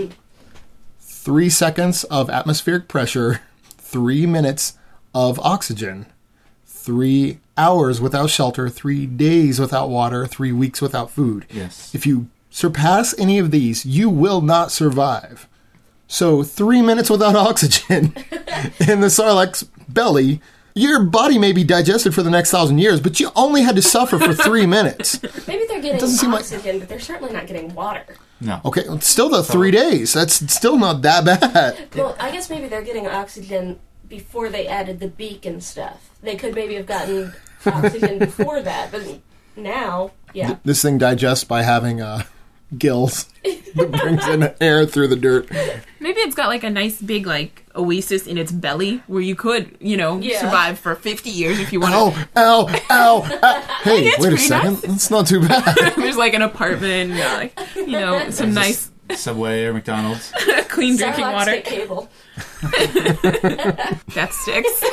3 seconds of atmospheric pressure, 3 minutes of oxygen, 3 hours without shelter, 3 days without water, 3 weeks without food. Yes. If you surpass any of these, you will not survive. So 3 minutes without oxygen in the Sarlacc's belly, your body may be digested for the next 1,000 years, but you only had to suffer for 3 minutes. Maybe they're getting doesn't seem like- oxygen, but they're certainly not getting water. No. Okay, still the 3 days. That's still not that bad. Well, I guess maybe they're getting oxygen before they added the beak and stuff. They could maybe have gotten oxygen before that, but now, yeah. This thing digests by having gills that brings in air through the dirt. maybe it's got like a nice big like oasis in its belly where you could, Yeah. survive for 50 years if you want Ow, ow, ow. Hey, It's wait a pretty second. nice. That's not too bad. There's like an apartment, some nice Subway or McDonald's. clean drinking Sarlacc water. stick cable. That sticks.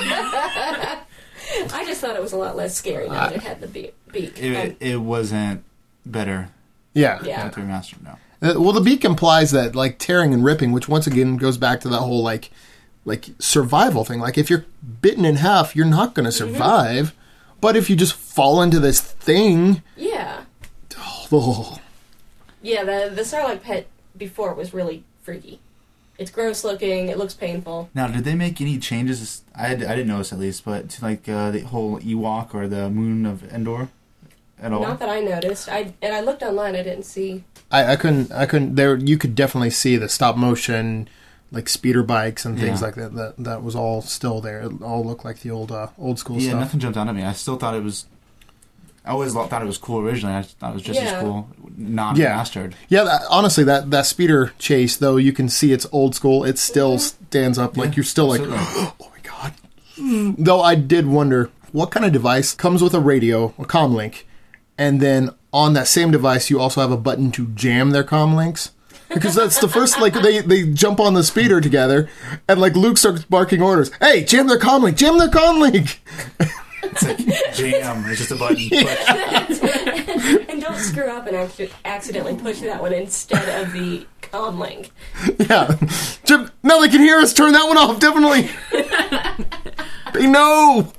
I just thought it was a lot less scary now that it had the beak. It wasn't better Yeah. Yeah. than remastered. No. Well, the beak implies that, like, tearing and ripping, which once again goes back to that whole, like survival thing. Like, if you're bitten in half, you're not going to survive. But if you just fall into this thing... Yeah. Oh, Yeah, the Sarlacc pet before was really freaky. It's gross looking, it looks painful. Now, did they make any changes? I didn't notice at least, but to like the whole Ewok or the Moon of Endor at all? Not that I noticed. I looked online, I didn't see. I couldn't... There, you could definitely see the stop motion, like, speeder bikes and things Yeah. like that. That was all still there. It all looked like the old school Yeah, stuff. nothing jumped out at me. I still thought it was... I always thought it was cool originally. I thought it was just Yeah. as cool, non-remastered. Yeah, honestly, that speeder chase, though, you can see it's old school. It still stands up. Like, Yeah, you're still like, absolutely. oh my god. Though I did wonder, what kind of device comes with a radio, a comm link, and then on that same device, you also have a button to jam their comm links? Because that's the first, like, they jump on the speeder together, and, like, Luke starts barking orders. Hey, jam their comm link! Jam their comm link! It's like jam. It's just a button. Push. And don't screw up and accidentally push that one instead of the comm link. Yeah. Jim, now they can hear us. Turn that one off, definitely. They know.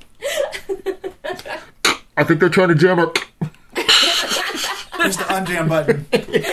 I think they're trying to jam up. Push the unjam button.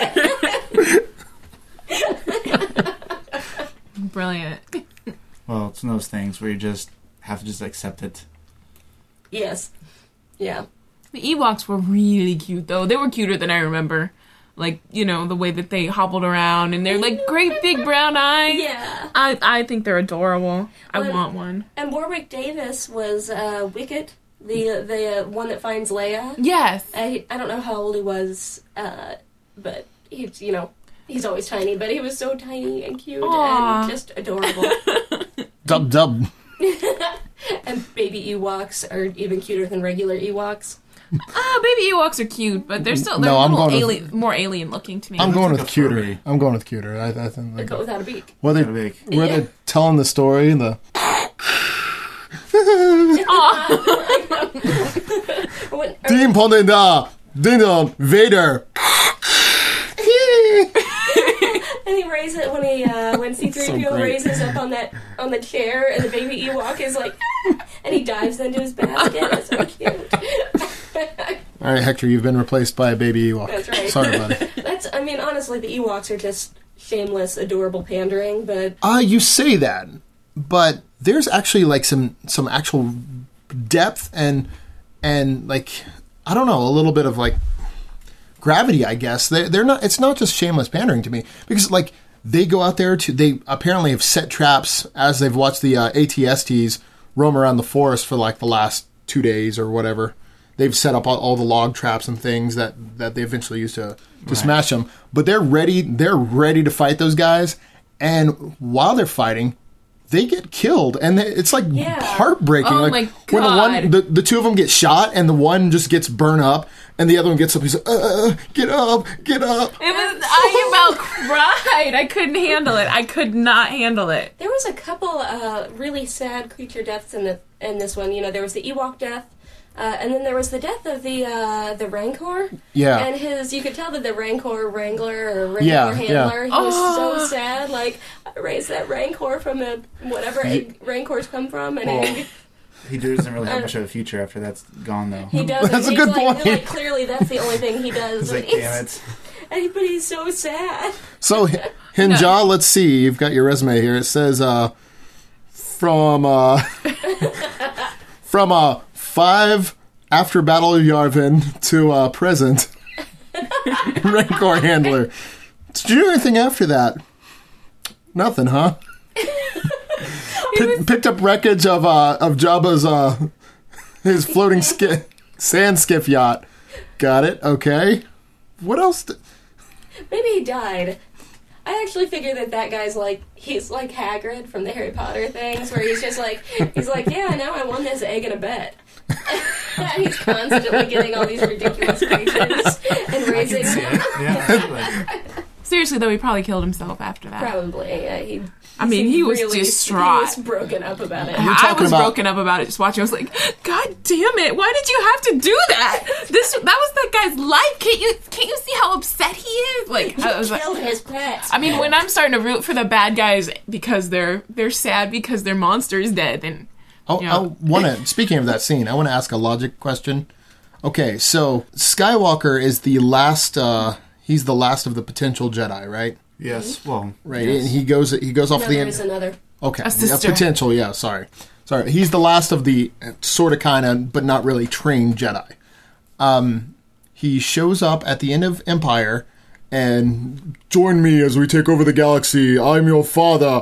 Brilliant. Well, it's one of those things where you just have to just accept it. Yes. Yeah. The Ewoks were really cute, though. They were cuter than I remember. Like, the way that they hobbled around, and they're like great big brown eyes. Yeah. I think they're adorable. I Well, want one. And Warwick Davis was Wicket, the one that finds Leia. Yes. I don't know how old he was, but he's he's always tiny, but he was so tiny and cute Aw. and just adorable. Dub dub. And baby Ewoks are even cuter than regular Ewoks. Baby Ewoks are cute, but they're still No, a I'm little going with- more alien looking to me. I'm going like with a cuter. Furby. I'm going with cuter. I think They go without a beak. where Kinda big. they're telling the story and the When, Team Ponda Ding Dong Vader. and he raises it when C-3PO So great. raises up on the chair, and the baby Ewok is like, and he dives into his basket. It's so cute. All right, Hector, you've been replaced by a baby Ewok. That's right. Sorry, buddy. Honestly, the Ewoks are just shameless, adorable pandering, but You say that, but there's actually like some actual depth and like I don't know, a little bit of like gravity, I guess. They're not. It's not just shameless pandering to me because like they go out there they apparently have set traps as they've watched the ATSTs roam around the forest for like the last 2 days or whatever. They've set up all the log traps and things that they eventually use to smash them. But they're ready to fight those guys. And while they're fighting, they get killed, and it's like heartbreaking. Oh, like my when God. the two of them get shot, and the one just gets burned up, and the other one gets up. He's like, get up, get up. I about cried. I couldn't handle it. I could not handle it. There was a couple really sad creature deaths in this one. You know, there was the Ewok death, and then there was the death of the Rancor. Yeah. And you could tell that the Rancor Wrangler or Rancor Yeah, Handler, he was Oh. so sad. Like, I raised that Rancor from whatever egg Rancors come from, an egg. He doesn't really have much of a future after that's gone, though. He doesn't. That's a He's good like, point. Like, clearly, that's the only thing he does. He's like, And damn it. but he's so sad. So, Hinja, let's see. You've got your resume here. It says from 5 after Battle of Yavin to present. Rancor handler. Did you do anything after that? Nothing, huh? Picked up wreckage of Jabba's his floating sand skiff yacht. Got it. Okay. What else? Maybe he died. I actually figure that guy's he's like Hagrid from the Harry Potter things, where he's like, yeah, now I won this egg in a bet. And he's constantly getting all these ridiculous creatures and raising them. Yeah. Seriously, though, he probably killed himself after that. Probably, yeah. He was really, distraught. He was broken up about it. You're I talking was about- broken up about it just watching. I was like, God damn it, why did you have to do that? That was that guy's life. Can't you see how upset he is? Like, He I was like, killed his pet. I mean, when I'm starting to root for the bad guys because they're sad because their monster is dead, then Speaking of that scene, I want to ask a logic question. Okay, so Skywalker is the last. He's the last of the potential Jedi, right? Yes. Well. Right, Yes. and he goes off No, the there end. is another. Okay, A sister. potential. Yeah, sorry. He's the last of the sort of, kind of, but not really trained Jedi. He shows up at the end of Empire, and join me as we take over the galaxy. I'm your father.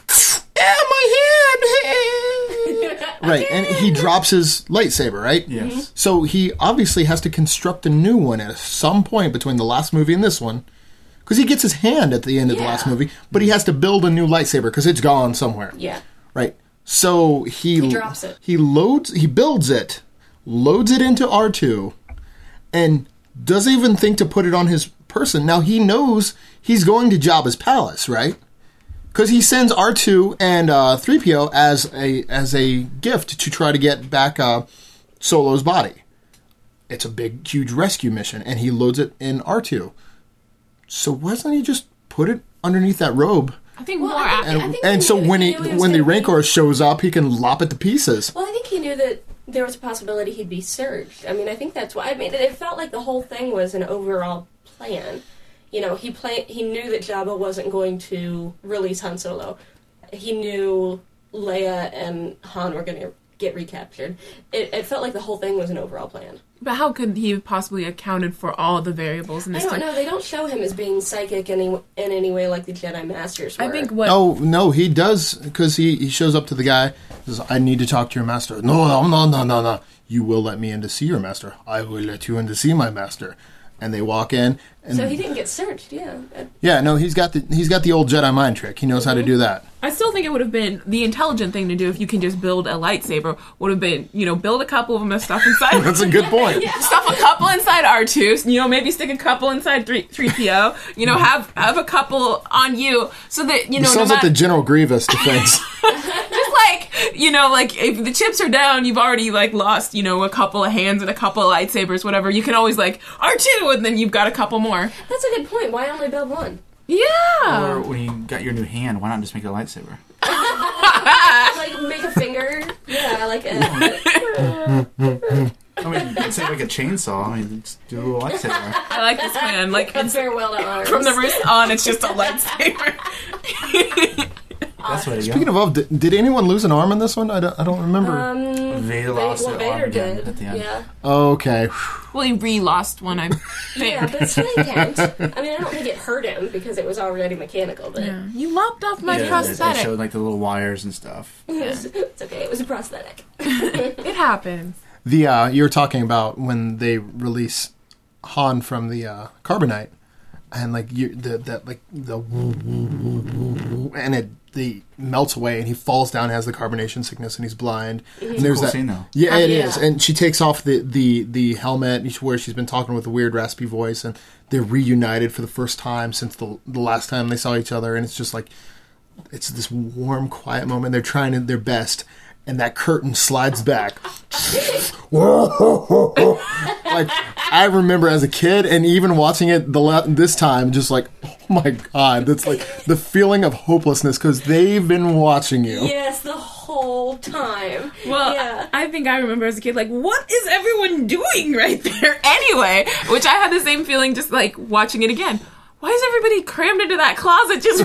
My hand. Right, and he drops his lightsaber. Right. Yes. So he obviously has to construct a new one at some point between the last movie and this one. Because he gets his hand at the end of the last movie, but he has to build a new lightsaber because it's gone somewhere. Yeah. Right. So he drops it. He builds it, loads it into R2, and doesn't even think to put it on his person. Now he knows he's going to Jabba's palace, right? Because he sends R2 and 3PO as a gift to try to get back Solo's body. It's a big, huge rescue mission, and he loads it in R2. So why doesn't he just put it underneath that robe? I think Well, more I after. think And he so knew- when he knew he was when the gonna be- Rancor shows up, he can lop it to pieces. Well, I think he knew that there was a possibility he'd be surged. I mean, I think that's why. I mean, it felt like the whole thing was an overall plan. You know, he knew that Jabba wasn't going to release Han Solo. He knew Leia and Han were going to get recaptured. It felt like the whole thing was an overall plan. But how could he have possibly accounted for all the variables in I this? don't know. They don't show him as being psychic in any way like the Jedi Masters were. I think what Oh no, he does, because he shows up to the guy. Says, "I need to talk to your master." No. You will let me in to see your master. I will let you in to see my master. And they walk in, and So he didn't get searched. Yeah. yeah, no, he's got the old Jedi mind trick. He knows how to do that. I still think it would have been the intelligent thing to do if you can just build a lightsaber. Would have been, build a couple of them and stuff inside. That's a good point. Stuff a couple inside R2, maybe stick a couple inside 3PO, have a couple on you so that, It sounds like the General Grievous defense. just like if the chips are down, you've already lost, a couple of hands and a couple of lightsabers, whatever. You can always R2 and then you've got a couple more. That's a good point. Why only build one? Yeah. Or when you got your new hand, why not just make a lightsaber? Like, make a finger. Yeah, like a... I mean, it's like a chainsaw. I mean, just do a little lightsaber. I like this plan. a farewell to arms. From the wrist on, it's just a lightsaber. That's what you Speaking of, did anyone lose an arm in this one? I don't remember. Vader lost Vader their arm again did. at the end. Yeah. Okay. Well, he re-lost one, I think. Yeah, but still he can't. I mean, I don't think it hurt him because it was already mechanical, but Yeah. You lopped off my They prosthetic. showed like the little wires and stuff. it's okay. It was a prosthetic. It happens. The you were talking about when they release Han from the carbonite, and like and it melts away, and he falls down, has the carbonation sickness, and he's blind. And there's Cool that scene, though. Yeah, it Yeah. is. And she takes off the helmet where she's been talking with a weird raspy voice, and they're reunited for the first time since the last time they saw each other, and it's just like it's this warm, quiet moment. They're trying their best. And that curtain slides back. Like, I remember as a kid, and even watching it this time, just like, oh my god, that's like the feeling of hopelessness because they've been watching you. Yes, the whole time. Well, yeah. I think I remember as a kid, like, what is everyone doing right there anyway? Which I had the same feeling just, like, watching it again. Why is everybody crammed into that closet just...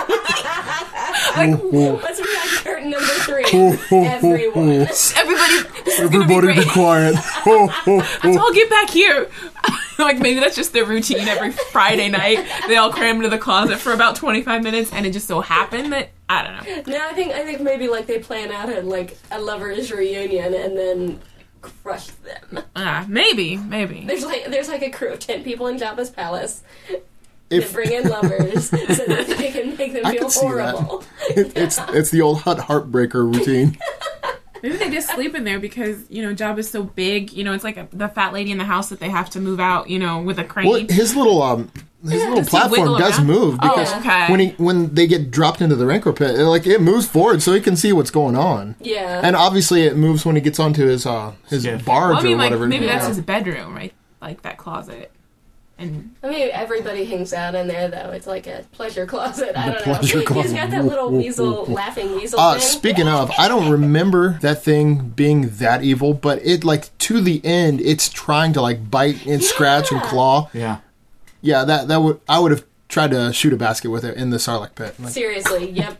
What's behind curtain number 3? Everyone. Everybody be quiet. Let's all get back here. Like, maybe that's just their routine every Friday night. They all cram into the closet for about 25 minutes, and it just so happened that, I don't know. No, I think maybe like they plan out a lovers reunion and then crush them. Maybe. There's like a crew of 10 people in Jabba's palace. If- That bring in lovers so that they can make them I feel could see that. horrible. It's the old heartbreaker routine. Maybe they just sleep in there because, Jabba's so big. It's like the fat lady in the house that they have to move out, with a crane. Well, his little Does he platform wiggle does around? move because Oh, okay. when they get dropped into the Rancor pit, it moves forward so he can see what's going on. Yeah. And obviously it moves when he gets onto his barge Well, I mean, or like, whatever. maybe that's Yeah. his bedroom, right? Like that closet. And I mean, everybody hangs out in there, though. It's like a pleasure closet. I don't pleasure know. closet. He's got that little laughing weasel thing. Speaking of, I don't remember that thing being that evil, but it to the end, it's trying to bite and scratch and claw. Yeah. Yeah, I would have tried to shoot a basket with it in the Sarlacc pit. Seriously, yep.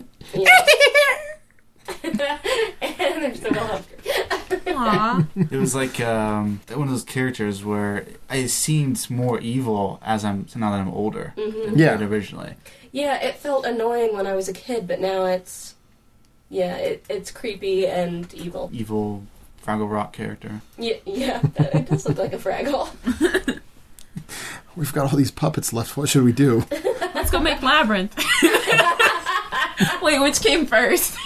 And there's the Will aw. It was like one of those characters where it seemed more evil now that I'm older than Yeah. it did originally. Yeah, it felt annoying when I was a kid, but now it's creepy and evil. Evil Fraggle Rock character. Yeah, it does look like a Fraggle. We've got all these puppets left. What should we do? Let's go make Labyrinth. Wait, which came first?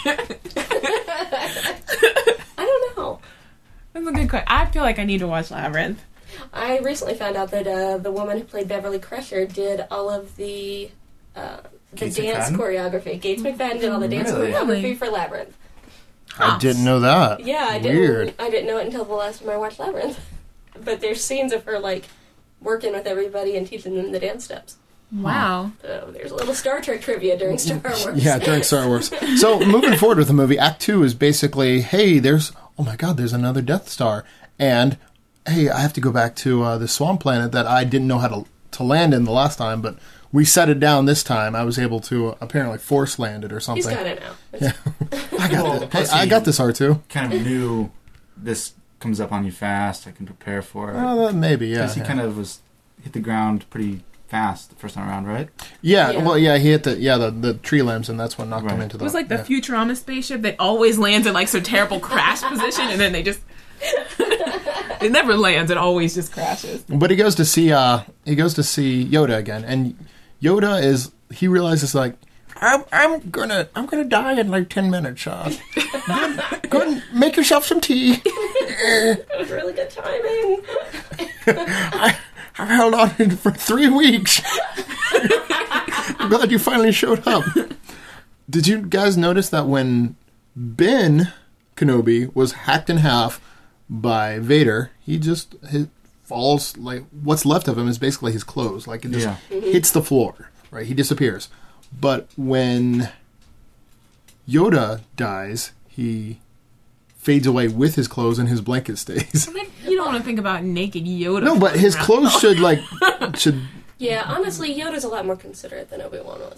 I don't know. That's a good question. I feel like I need to watch Labyrinth. I recently found out that the woman who played Beverly Crusher did all of the Gates dance McFadden? choreography. Gates McFadden did all the dance Really? choreography for Labyrinth. I didn't know that. Yeah, I Weird. didn't know it until the last time I watched Labyrinth. But there's scenes of her working with everybody and teaching them the dance steps. Wow. So there's a little Star Trek trivia during Star Wars. Yeah, during Star Wars. So moving forward with the movie, Act 2 is basically, hey, there's another Death Star. And, hey, I have to go back to the swamp planet that I didn't know how to land in the last time, but we set it down this time. I was able to apparently force land it or something. He's got it now. I got this R2. Kind of knew this comes up on you fast. I can prepare for it. Maybe, yeah. Because he kind of hit the ground pretty fast the first time around, right? Yeah, Yeah. well, yeah, he hit the tree limbs, and that's what knocked him Right. into It the... was like the yeah. Futurama spaceship that always lands in some terrible crash position, and then they just... it never lands. It always just crashes. But he goes to see Yoda again, and Yoda he realizes I'm gonna die in 10 minutes. Go and make yourself some tea. It was really good timing. I've held on for 3 weeks. I'm glad you finally showed up. Did you guys notice that when Ben Kenobi was hacked in half by Vader, he falls, what's left of him is basically his clothes. It just hits the floor, right? He disappears. But when Yoda dies, he fades away with his clothes and his blanket stays. You don't want to think about naked Yoda. No, but his clothes should Yeah, honestly, Yoda's a lot more considerate than Obi-Wan was.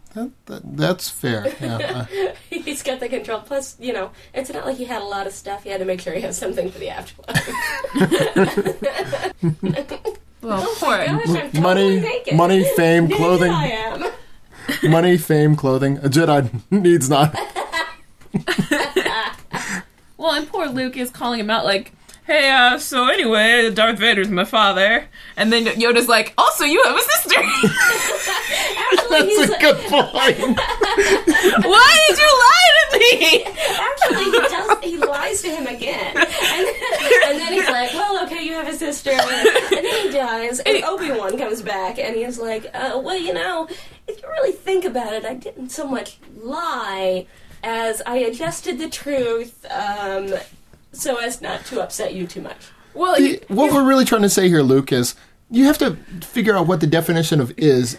That's fair. Yeah. He's got the control. Plus, it's not like he had a lot of stuff. He had to make sure he has something for the afterlife. Well, Oh poor. my gosh, I'm totally naked. Money, fame, Naked clothing. I am. Money, fame, clothing. A Jedi needs not. Well, and poor Luke is calling him out like, hey, so anyway, Darth Vader's my father. And then Yoda's like, also, you have a sister. Actually, That's he's a good point. Why did you lie to me? Actually, he lies to him again. And then he's like, well, okay, you have a sister. And then he dies, and Obi-Wan comes back, and he's like, well, if you really think about it, I didn't so much lie as I adjusted the truth so as not to upset you too much. Well, What we're really trying to say here, Luke, is you have to figure out what the definition of is.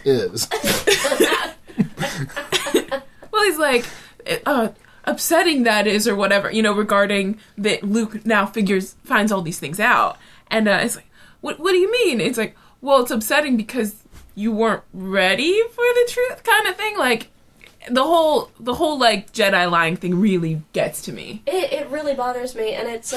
well, he's like, upsetting that is, or whatever, regarding that Luke now finds all these things out. And it's like, what do you mean? It's like, well, it's upsetting because you weren't ready for the truth kind of thing. Like, the whole like Jedi lying thing really gets to me. It really bothers me, and it's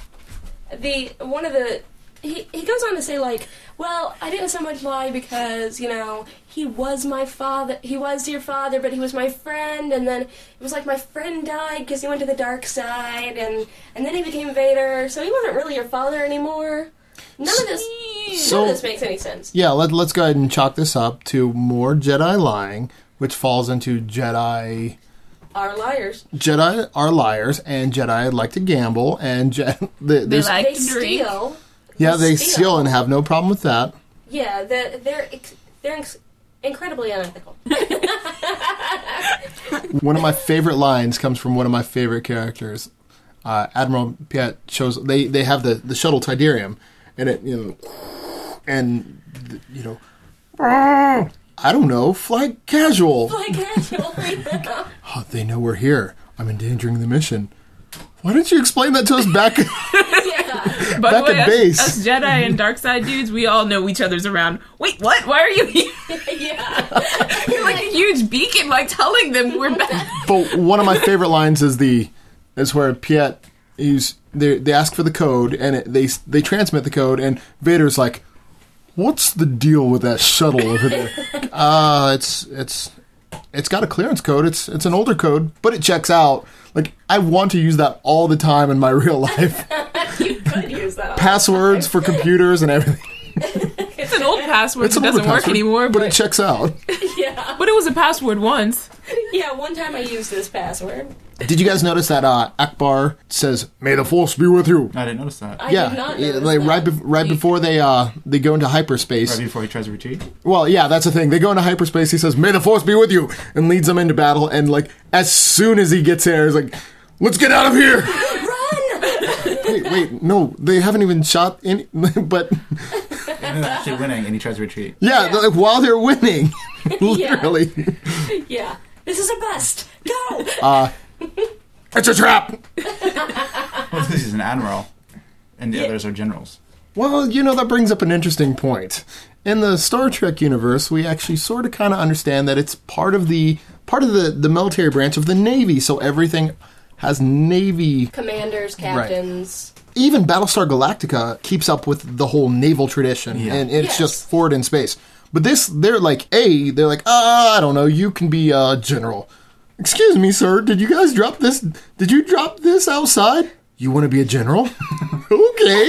he goes on to say, like, well, I didn't so much lie because, he was my father. He was your father, but he was my friend. And then it was like my friend died because he went to the dark side. And then he became Vader. So he wasn't really your father anymore. None of this makes any sense. Yeah, let's go ahead and chalk this up to more Jedi lying, which falls into Jedi Are liars. Jedi are liars, and Jedi like to gamble, and They there's like They to drink. steal. yeah, they steal and have no problem with that. Yeah, they're incredibly unethical. One of my favorite lines comes from one of my favorite characters. Admiral Piet shows they have the shuttle Tidarium, and it I don't know, fly casual. Like, actually, Oh, they know we're here. I'm endangering the mission. Why didn't you explain that to us back? yeah. By Back the way, at base. us Jedi and dark side dudes, we all know each other's around. Wait, what? Why are you here? Yeah. You're like a huge beacon, like telling them we're back. But one of my favorite lines is where Piet they ask for the code, and they transmit the code, and Vader's like, "What's the deal with that shuttle over there?" It's got a clearance code. It's an older code, but it checks out. Like, I want to use that all the time in my real life. You could use that. Passwords for computers and everything. It's an old password It's that an older doesn't work password, anymore, but but it checks out. Yeah. it was a password once. Yeah, one time I used this password. Did you guys notice that Akbar says, "May the Force be with you"? I didn't notice that. I did not notice like that. right before they go into hyperspace. Right before he tries to retreat. Well, yeah, that's the thing. They go into hyperspace. He says, "May the Force be with you," and leads them into battle. And like, as soon as he gets there, he's like, "Let's get out of here!" Run! Wait, no, they haven't even shot any. But And they're actually winning, and he tries to retreat. yeah, Yeah. like, while they're winning, literally, Yeah. This is a bust. Go! it's a trap. Well, this is an admiral, and the others are generals. Well, that brings up an interesting point. In the Star Trek universe, we actually sort of kind of understand that it's part of the military branch of the Navy, so everything has Navy. Commanders, captains. Even Battlestar Galactica keeps up with the whole naval tradition, Yeah. and it's Yes. just forward in space. But they're like, I don't know, you can be a general. Excuse me, sir, did you guys drop this? Did you drop this outside? You want to be a general? Okay.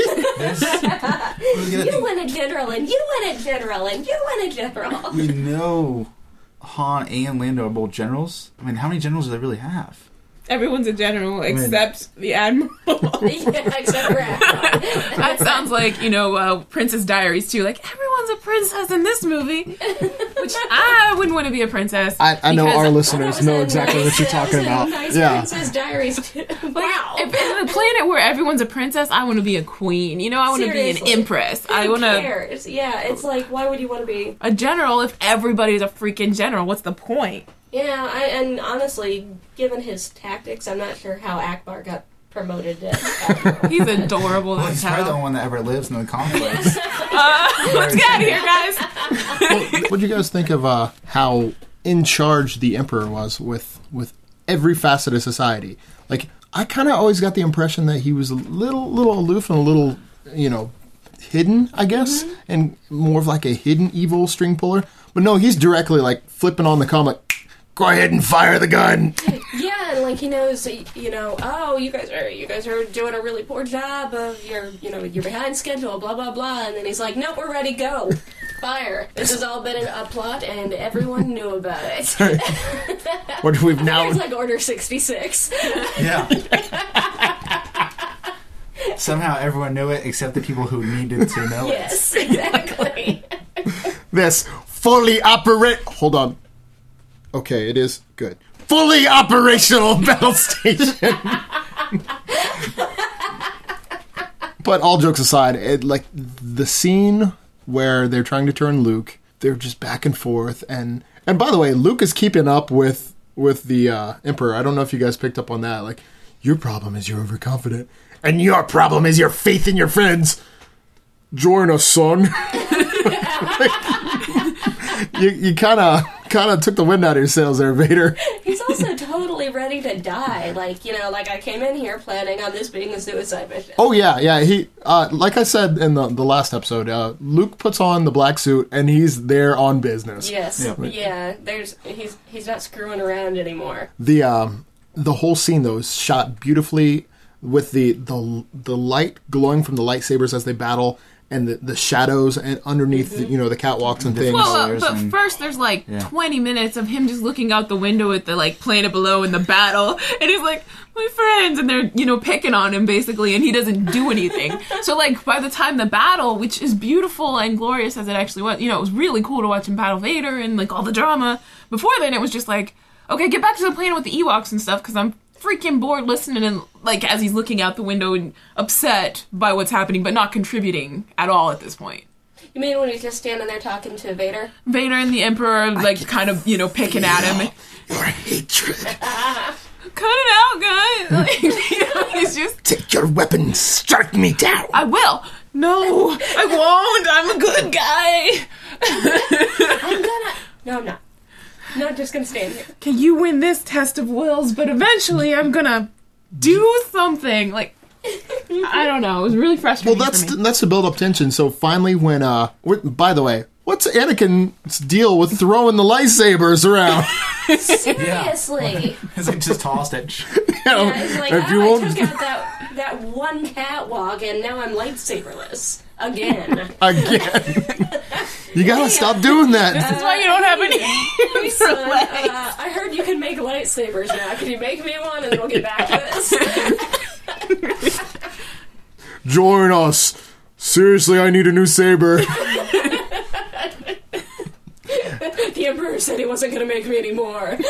You win a general, and you win a general, and you win a general. We know Han and Lando are both generals. I mean, how many generals do they really have? Everyone's a general except the admiral. Yeah, except for Akbar. That sounds like, Princess Diaries too. Like, everyone's a princess in this movie. Which I wouldn't want to be a princess. I know because our That listeners was know a exactly nice- what you're that was talking a about. Nice Yeah. Princess Diaries. Too. Wow. If in a planet where everyone's a princess, I want to be a queen. I want to be an Seriously. empress. I Who want to cares? Yeah, it's like, why would you want to be? a general if everybody's a freaking general. What's the point? Yeah, and honestly, given his tactics, I'm not sure how Akbar got promoted to admiral. He's adorable. Well, That's he's probably the how. only one that ever lives in the conflicts. Let's get out of here, guys. What do you guys think of how in charge the Emperor was with every facet of society. Like, I kind of always got the impression that he was a little aloof and a little, hidden, I guess, and more of like a hidden evil string puller. But no, he's directly like flipping on the comm, like, go ahead and fire the gun. Yeah, and like he knows, oh, you guys are doing a really poor job of you're behind schedule, blah blah blah, and then he's like, nope, we're ready, go, fire. This has all been a plot, and everyone knew about it. What we've now? It's like Order 66. Yeah. Somehow everyone knew it except the people who needed to know Yes, exactly. This fully operate. Hold on. Okay, it is good. Fully operational battle station. But all jokes aside, the scene where they're trying to turn Luke, they're just back and forth, and by the way, Luke is keeping up with the Emperor. I don't know if you guys picked up on that. Like, your problem is you're overconfident, and your problem is your faith in your friends. Join us, son. You kind of took the wind out of your sails there, Vader. He's also totally ready to die. Like, I came in here planning on this being a suicide mission. Oh, yeah. He, like I said in the last episode, Luke puts on the black suit, and he's there on business. Yes. Yep. Yeah. He's not screwing around anymore. The whole scene, though, is shot beautifully with the light glowing from the lightsabers as they battle, and the shadows and underneath, the catwalks and things. Well, but first there's 20 minutes of him just looking out the window at the planet below in the battle, and he's like, my friends, and they're picking on him basically, and he doesn't do anything. So by the time the battle, which is beautiful and glorious as it actually was, it was really cool to watch him battle Vader and all the drama. Before then, it was just okay, get back to the planet with the Ewoks and stuff, because I'm freaking bored listening and as he's looking out the window and upset by what's happening, but not contributing at all at this point. You mean when he's just standing there talking to Vader? Vader and the Emperor kind of picking at him. Your hatred. Cut it out, guys. He's just, take your weapons, strike me down. I will. No, I won't. I'm a good guy. I'm gonna. No, I'm not. Not just gonna stand here. Okay, you win this test of wills, but eventually I'm gonna do something. I don't know. It was really frustrating. Well, that's to build up tension. So finally, when by the way, what's Anakin's deal with throwing the lightsabers around? Seriously. It's just tossed it. It's like, I took out that one catwalk, and now I'm lightsaberless again. You gotta stop doing that. This is why you don't have any. Hey, son, I heard you can make lightsabers now. Can you make me one, and then we'll get back to this? Join us. Seriously, I need a new saber. The Emperor said he wasn't going to make me any more. And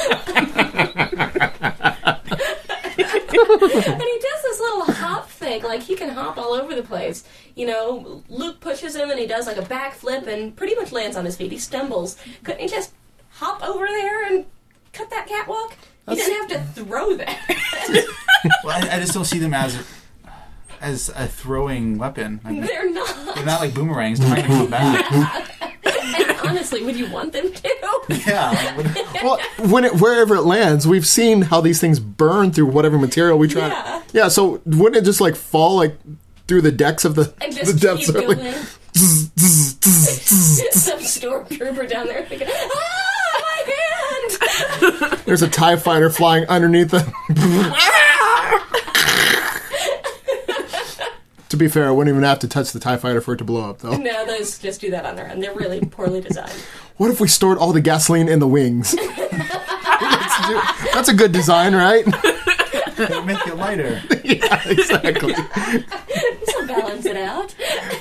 he does this little hop thing. He can hop all over the place. Luke pushes him and he does a backflip and pretty much lands on his feet. He stumbles. Couldn't he just hop over there and cut that catwalk? He didn't have to throw that. Well, I just don't see them as a throwing weapon. They're not. They're not like boomerangs. They're not going to come back. And honestly, would you want them to? Yeah. Well, wherever it lands, we've seen how these things burn through whatever material we try. Yeah. So wouldn't it just fall through the decks of the depths? Keep going. Some stormtrooper down there thinking, my hand! There's a TIE fighter flying underneath the. To be fair, I wouldn't even have to touch the TIE fighter for it to blow up, though. No, those just do that on their own. They're really poorly designed. What if we stored all the gasoline in the wings? That's a good design, right? It'll make it lighter. Yeah, exactly. This will balance it out.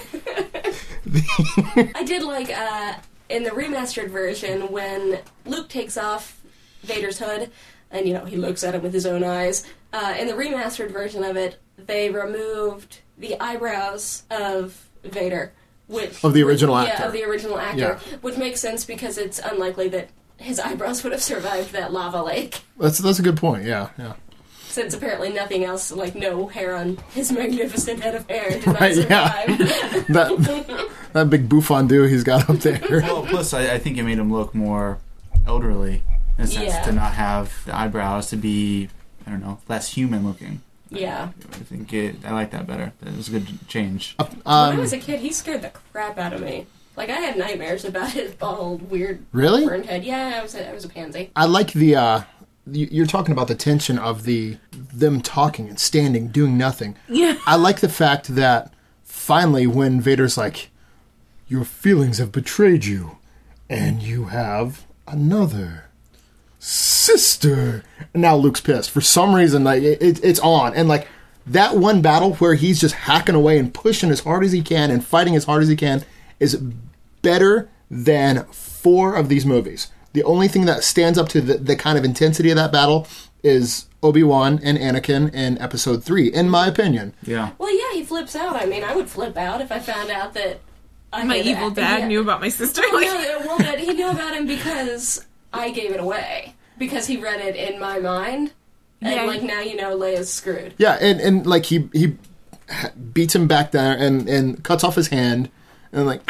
I did in the remastered version when Luke takes off Vader's hood and, he looks at him with his own eyes. In the remastered version of it, they removed the eyebrows of Vader. Of the original actor. Yeah, of the original actor. Yeah. Which makes sense because it's unlikely that his eyebrows would have survived that lava lake. That's a good point, yeah. Since apparently nothing else, no hair on his magnificent head of hair did not survive. Yeah. that big bouffon he's got up there. Well, plus I think it made him look more elderly in a sense, Yeah. to not have the eyebrows, to be, I don't know, less human looking. Yeah. I think I like that better. It was a good change. When I was a kid, he scared the crap out of me. Like, I had nightmares about his bald, weird, Really? burned head. Yeah, I was a pansy. I like the you're talking about the tension of them talking and standing, doing nothing. Yeah. I like the fact that finally when Vader's like, your feelings have betrayed you, and you have another sister. And now Luke's pissed. For some reason, like it's on. And like that one battle where he's just hacking away and pushing as hard as he can and fighting as hard as he can is better than 4 of these movies. The only thing that stands up to the kind of intensity of that battle is Obi-Wan and Anakin in Episode 3, in my opinion. Yeah. Well, yeah, he flips out. I mean, I would flip out if I found out that My evil dad knew about my sister. Like, Well, that he knew about him because I gave it away. Because he read it in my mind. And, Yeah. like, now you know Leia's screwed. Yeah, and like he beats him back there and cuts off his hand and like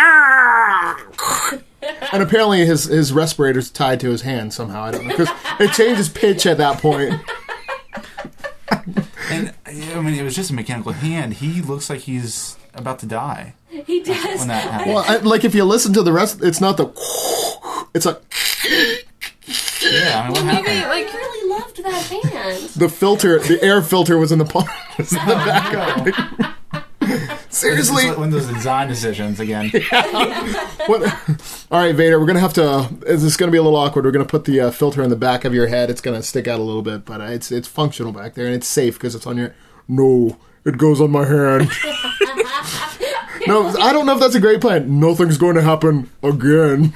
and apparently his respirator's tied to his hand somehow. I don't know because it changes pitch at that point. And, I mean, it was just a mechanical hand. He looks like he's about to die He does. when that happens. Well, like if you listen to the rest, it's not the. It's like Yeah, I mean, what happened? maybe, like, I really loved that hand. the filter, the air filter was in the was in the back. Seriously. It's one of those design decisions again. What? All right, Vader, we're going to have to... This is going to be a little awkward. We're going to put the filter in the back of your head. It's going to stick out a little bit, but it's functional back there, and it's safe because it's on your... No, it goes on my hand. No, I don't know if that's a great plan. Nothing's going to happen again.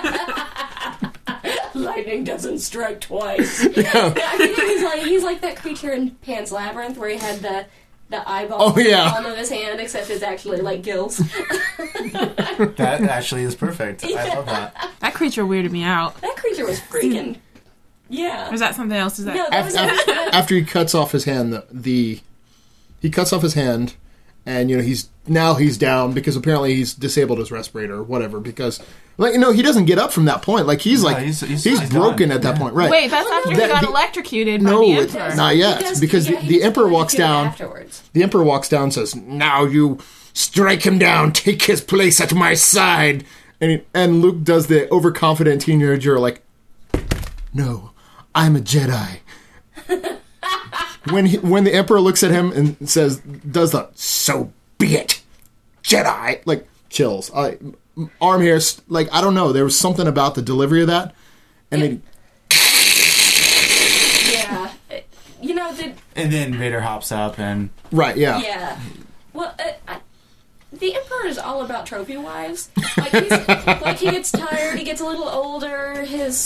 Lightning doesn't strike twice. I think he's like that creature in Pan's Labyrinth where he had the eyeball Oh, yeah. on the palm of his hand, except it's actually like gills. That actually is perfect. I love that. that creature weirded me out. That creature was freaking... Yeah. Or is that something else? Is that... No, that was After he cuts off his hand, he cuts off his hand, and he's down because apparently he's disabled his respirator or whatever. Because he doesn't get up from that point. Like he's he's broken done. at that Yeah. point, right? Wait, that's after he That- got the- electrocuted by No, the it's Emperor. not yet, He does- because yeah, the he's Emperor going to walks do it down. afterwards. The Emperor walks down and says, "Now you strike him down, take his place at my side." And Luke does the overconfident teenager, like, "No, I'm a Jedi." When the Emperor looks at him and says, does the "so be it, Jedi," like chills. Arm hair, like I don't know. There was something about the delivery of that, and then Yeah. And then Vader hops up and right, yeah. Yeah. Well, the Emperor is all about trophy wives. Like he gets tired, he gets a little older. His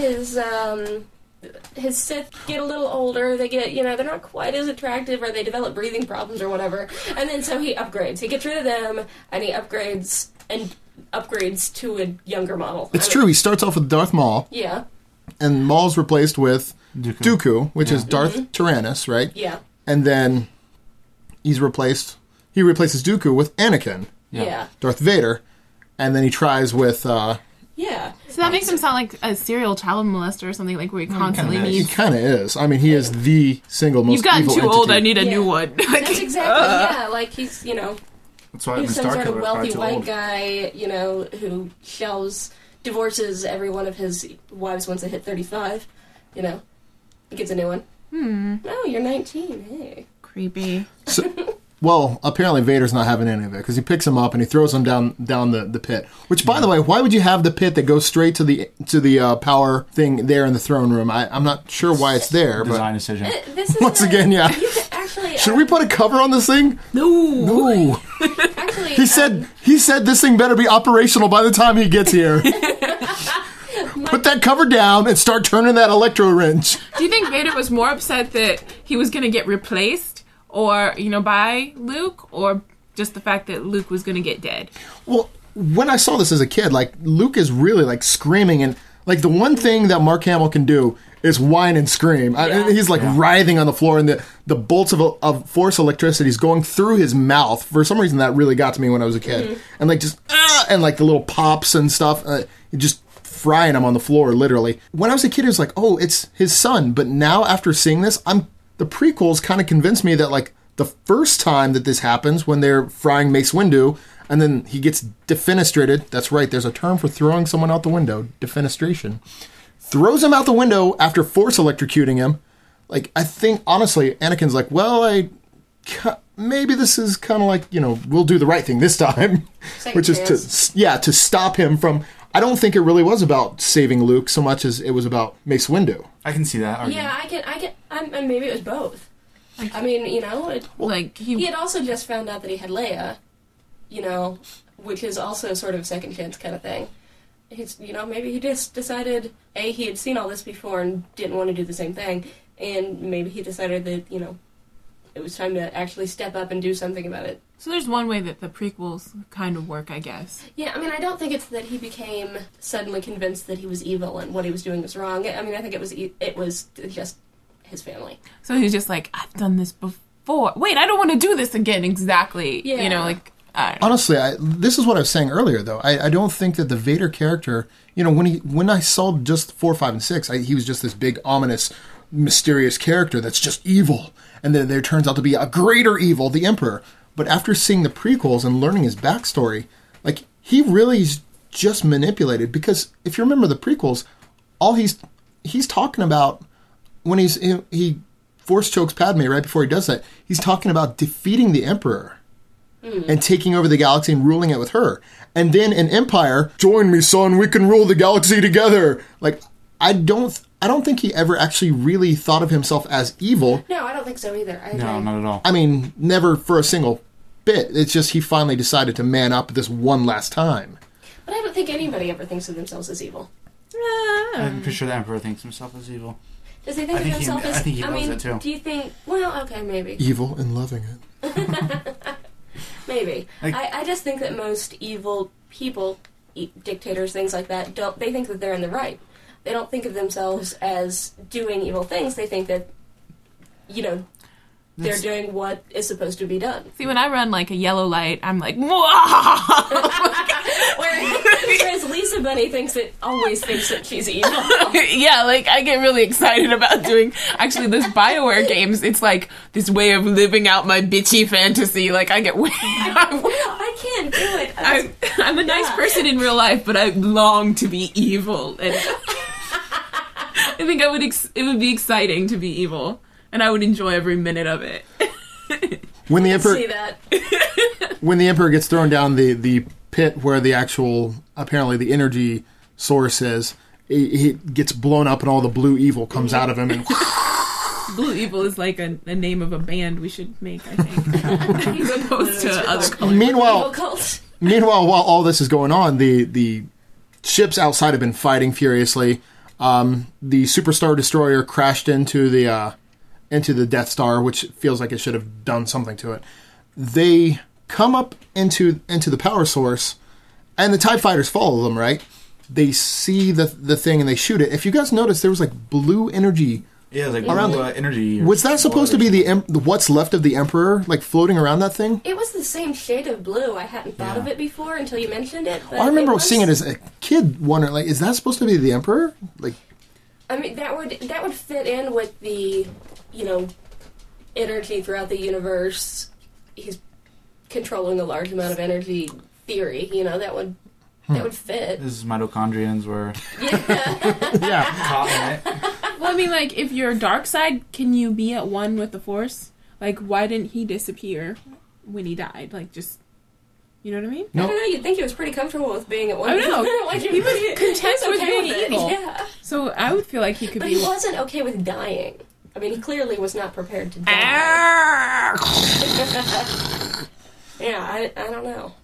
Sith get a little older. They get, they're not quite as attractive, or they develop breathing problems or whatever. And then so he upgrades. He gets rid of them, and he upgrades to a younger model. It's true. He starts off with Darth Maul, Yeah. and Maul's replaced with Dooku, which is Darth Tyrannus, right? Yeah. And then he replaces Dooku with Anakin, Yeah. Darth Vader, and then he tries with. Yeah. So that makes him sound like a serial child molester or something, like where he constantly kinda He needs... kind of is. I mean, he is the single most. You've gotten evil too old, I entity. need a new Yeah. one. That's exactly, yeah. Like he's, that's why the he's some sort Starkiller of is wealthy probably too white old. guy, who divorces every one of his wives once they hit 35. He gets a new one. Oh, you're 19. Hey. Creepy. Well, apparently Vader's not having any of it because he picks him up and he throws him down the pit. Which, by the way, why would you have the pit that goes straight to the power thing there in the throne room? I'm not sure why it's there, Design but decision. This is once again, yeah. Actually, Should we put a cover on this thing? No. Actually, He said this thing better be operational by the time he gets here. Put that cover down and start turning that electro wrench. Do you think Vader was more upset that he was going to get replaced, or by Luke, or just the fact that Luke was going to get dead? Well, when I saw this as a kid, like Luke is really like screaming, and like the one thing that Mark Hamill can do is whine and scream. Yeah. He's like writhing on the floor, and the bolts of force electricity is going through his mouth. For some reason, that really got to me when I was a kid, and like just and like the little pops and stuff. It just frying him on the floor, literally. When I was a kid, it was like, oh, it's his son. But now, after seeing this, the prequels kind of convinced me that, like, the first time that this happens, when they're frying Mace Windu, and then he gets defenestrated. That's right, there's a term for throwing someone out the window, defenestration. Throws him out the window after force electrocuting him. Like, I think, honestly, Anakin's like, well, maybe this is kind of like, we'll do the right thing this time. Which is to stop him from... I don't think it really was about saving Luke so much as it was about Mace Windu. I can see that argument. Yeah, and maybe it was both. I mean, he had also just found out that he had Leia, which is also sort of a second chance kind of thing. He's, maybe he just decided, he had seen all this before and didn't want to do the same thing, and maybe he decided that, it was time to actually step up and do something about it. So there's one way that the prequels kind of work, I guess. Yeah, I mean, I don't think it's that he became suddenly convinced that he was evil and what he was doing was wrong. I mean, I think it was just his family. So he's just like, I've done this before. Wait, I don't want to do this again. Exactly. Yeah. I don't know. Honestly, this is what I was saying earlier, though. I don't think that the Vader character, when I saw just 4, 5, and 6, he was just this big, ominous, mysterious character that's just evil. And then there turns out to be a greater evil, the Emperor. But after seeing the prequels and learning his backstory, like, he really is just manipulated. Because if you remember the prequels, all he's talking about when he force chokes Padme right before he does that, he's talking about defeating the Emperor and taking over the galaxy and ruling it with her. And then in Empire, join me, son, we can rule the galaxy together. Like, I don't think he ever actually really thought of himself as evil. No, I don't think so either. No, not at all. I mean, never for a single bit. It's just he finally decided to man up this one last time. But I don't think anybody ever thinks of themselves as evil. I'm pretty sure the Emperor thinks himself as evil. Does he think of himself as... I think he loves it too. Do you think... Well, okay, maybe. Evil and loving it. Maybe. I just think that most evil people, dictators, things like that, they think that they're in the right. They don't think of themselves as doing evil things. They think that, they're doing what is supposed to be done. See, when I run like a yellow light, I'm like, Whereas Lisa Bunny always thinks that she's evil. yeah, like I get really excited about doing actually this BioWare games. It's like this way of living out my bitchy fantasy. Like I get I can't do it. I'm a nice person in real life, but I long to be evil, and I think it would be exciting to be evil, and I would enjoy every minute of it. When the Emperor See that. when the Emperor gets thrown down the pit where the actual, apparently the energy source is, he gets blown up and all the blue evil comes out of him. And Blue Evil is like a name of a band we should make, I think, as opposed to other colors. Meanwhile, while all this is going on, the ships outside have been fighting furiously. The Superstar Destroyer crashed into the Death Star, which feels like it should have done something to it. They come up into the power source, and the TIE fighters follow them, right? They see the thing and they shoot it. If you guys noticed, there was like blue energy. Yeah, like around blue energy. Was that supposed to be what's left of the Emperor, like floating around that thing? It was the same shade of blue. I hadn't thought of it before until you mentioned it. But I remember seeing it as a kid, wondering, like, is that supposed to be the Emperor? Like, I mean, that would fit in with the, energy throughout the universe. He's controlling a large amount of energy theory. That would fit. His mitochondrians were yeah. caught in it. Well, I mean, like, if you're dark side, can you be at one with the Force? Like, why didn't he disappear when he died? Like, just, you know what I mean? No. I don't know. You'd think he was pretty comfortable with being at one. I know. Like, he was content with being evil. Yeah. So I would feel like he could but be. But he wasn't okay with dying. I mean, he clearly was not prepared to die. Yeah, I don't know.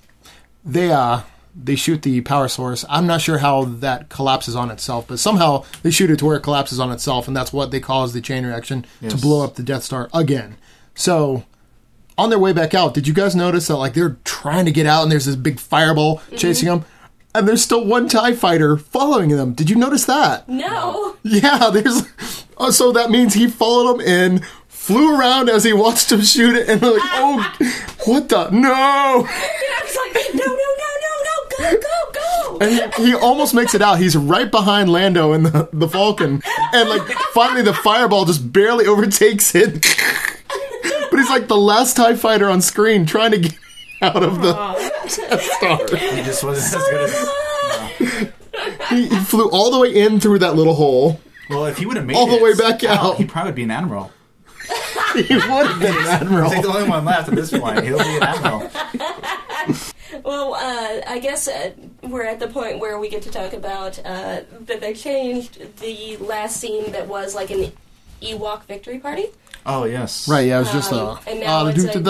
They shoot the power source. I'm not sure how that collapses on itself, but somehow they shoot it to where it collapses on itself, and that's what they cause the chain reaction to blow up the Death Star again. So, on their way back out, did you guys notice that, like, they're trying to get out and there's this big fireball chasing them, and there's still one TIE fighter following them? Did you notice that? No. Yeah, so that means he followed them in, flew around as he watched them shoot it, and they're like, oh, what the? No! I was like, no, go. No. And he almost makes it out. He's right behind Lando in the Falcon. And, like, finally the fireball just barely overtakes it. But he's like the last TIE fighter on screen trying to get out of the Death Star. He just wasn't as good as... He flew all the way in through that little hole. Well, if he would have made All the way back out. he'd probably be an admiral. He would have been an admiral. He's the only one left at this point. He'll be an admiral. Well, I guess we're at the point where we get to talk about that they changed the last scene that was like an Ewok victory party. Oh, yes. Right, yeah, it was just and now it's which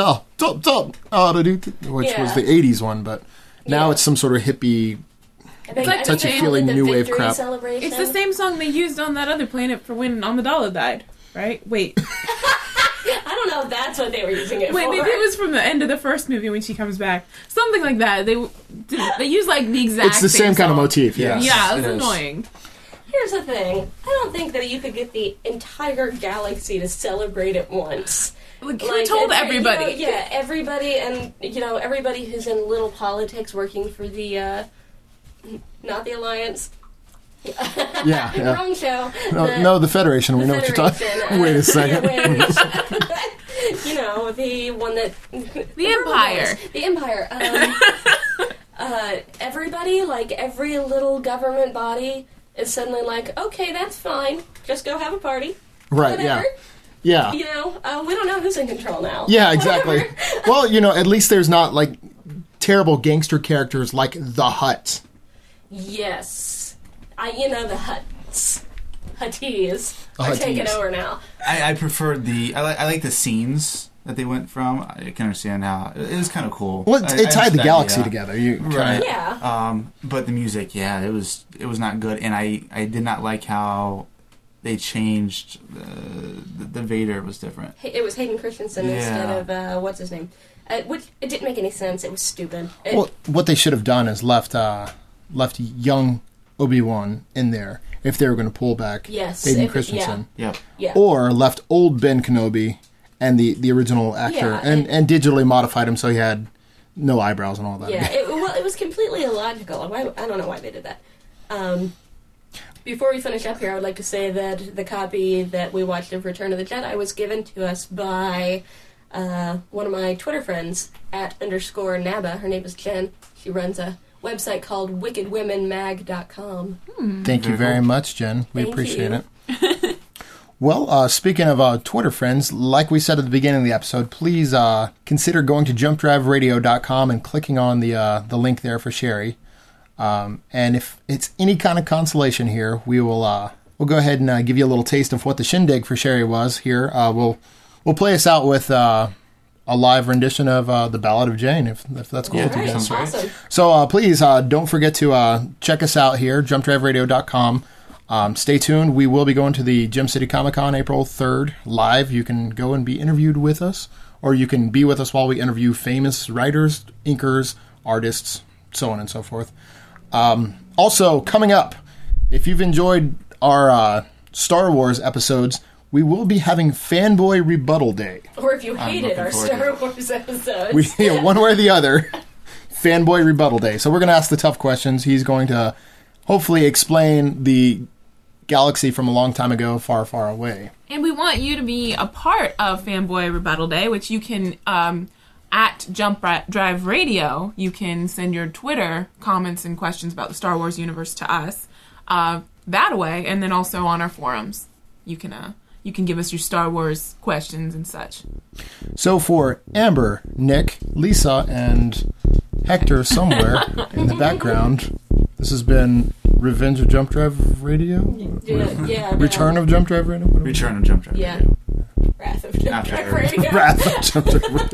was Yeah. the 80s one, but now Yeah. it's some sort of hippie. I think like I think they touchy-feely called it the new wave victory crap. celebration. It's the same song they used on that other planet for when Amidala died, right? Wait. I don't know if that's what they were using it Wait, for. maybe it was from the end of the first movie when she comes back. Something like that. They use like the exact It's the same kind of song. motif, yeah. Yes. Yeah, it was It is. annoying. Here's the thing. I don't think that you could get the entire galaxy to celebrate at once. Like, who told and, everybody? yeah, everybody, and everybody who's in little politics working for the not the Alliance. Yeah. Wrong show. No, the Federation. We know what you're talking. Federation, Wait a second. The one that The Empire. The Empire. Everybody, like every little government body, is suddenly like, okay, that's fine. Just go have a party. Right. Yeah. Whatever. Yeah. We don't know who's in control now. Yeah. Exactly. Well, at least there's not like terrible gangster characters like the Hutt. Yes. The Hutties are Hutties. taking over now. I preferred I like the scenes that they went from. I can understand how it was kind of cool. Well, it tied the understand, galaxy yeah. together. You Right. Yeah. But the music, it was not good, and I did not like how they changed the Vader was different. It was Hayden Christensen instead of what's his name, which it didn't make any sense. It was stupid. Well, what they should have done is left young Obi-Wan in there if they were going to pull back Hayden Christensen. Yep. Yeah. Or left old Ben Kenobi and the original actor and digitally modified him so he had no eyebrows and all that. Yeah, it was completely illogical. I don't know why they did that. Before we finish up here, I would like to say that the copy that we watched of Return of the Jedi was given to us by one of my Twitter friends, @_Naba. Her name is Jen. She runs a website called wickedwomenmag.com. Thank you very much, Jen. We Thank appreciate you. it. Well, speaking of Twitter friends, like we said at the beginning of the episode, please consider going to jumpdriveradio.com and clicking on the link there for Sherry. And if it's any kind of consolation here, we'll go ahead and give you a little taste of what the shindig for Sherry was here. We'll play us out with a live rendition of the Ballad of Jane, if that's cool with you Right, guys. awesome. So please don't forget to check us out here, jumpdriveradio.com. Stay tuned. We will be going to the Gem City Comic-Con April 3rd live. You can go and be interviewed with us, or you can be with us while we interview famous writers, inkers, artists, so on and so forth. Also, coming up, if you've enjoyed our Star Wars episodes, we will be having Fanboy Rebuttal Day. Or if you hated looking our forward to Star it. Wars episodes. One way or the other, Fanboy Rebuttal Day. So we're going to ask the tough questions. He's going to hopefully explain the galaxy from a long time ago, far, far away. And we want you to be a part of Fanboy Rebuttal Day, which you can, at Jump Drive Radio, you can send your Twitter comments and questions about the Star Wars universe to us that way, and then also on our forums. You can give us your Star Wars questions and such. So for Amber, Nick, Lisa, and Hector somewhere in the background, this has been Revenge of Jump Drive Radio? Yeah. Return of Jump Drive Radio? Return of Jump Drive. Yeah. Radio. Wrath of Jump After Drive Radio. Wrath of Jump Drive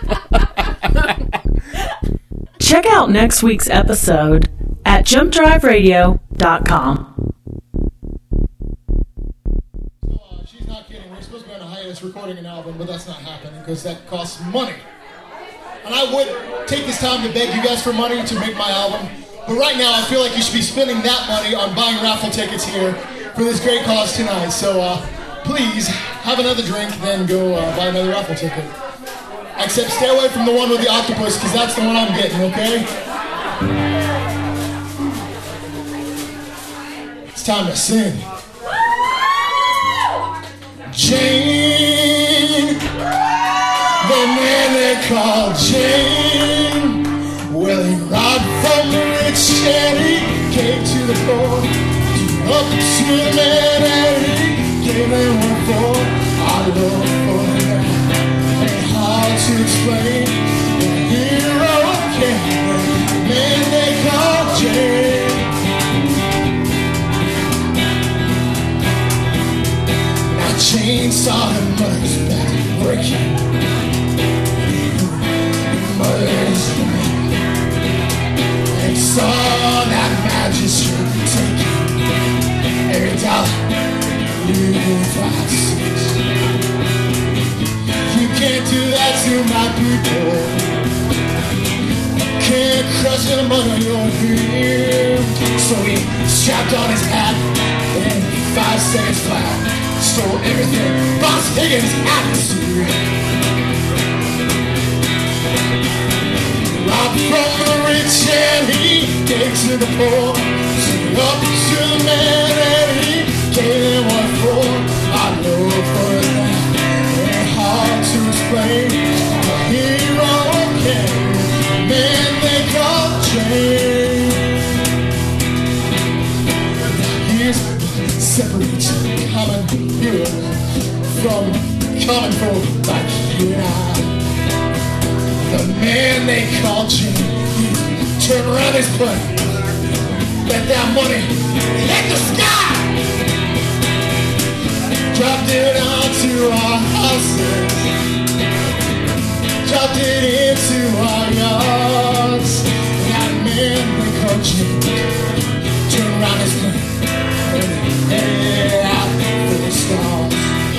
Radio. Check out next week's episode at jumpdriveradio.com. She's not kidding. We're supposed to be on a hiatus recording an album, but that's not happening because that costs money. And I would take this time to beg you guys for money to make my album. But right now, I feel like you should be spending that money on buying raffle tickets here for this great cause tonight. So please, have another drink, then go buy another raffle ticket. Except stay away from the one with the octopus, because that's the one I'm getting, okay? time to sing. Jane, the man they call Jane. Well, he robbed from the rich and he gave to the poor. Up to the man and he gave them one for our love for him. And hard to explain the hero came, the man they call Jane. Now Jane saw her mother's back working. Mother's back. And saw that magistrate taking every dollar you price. You can't do that to my people. Can't crush them under your feet. So he strapped on his hat and 5 seconds flat stole everything Boss Higgins had to see. Robbed from the rich and he gave to the poor. So up to the man and he gave them one for. I know for that ain't hard to explain. The hero came, man they call Jane. Here's what separates common heroes from common folk like you and I. The man they call Jane, he turned around his butt, let that money hit the sky, dropped it onto our houses, dropped it into our yards. That man they call Jane turned around his butt and headed out for the stars.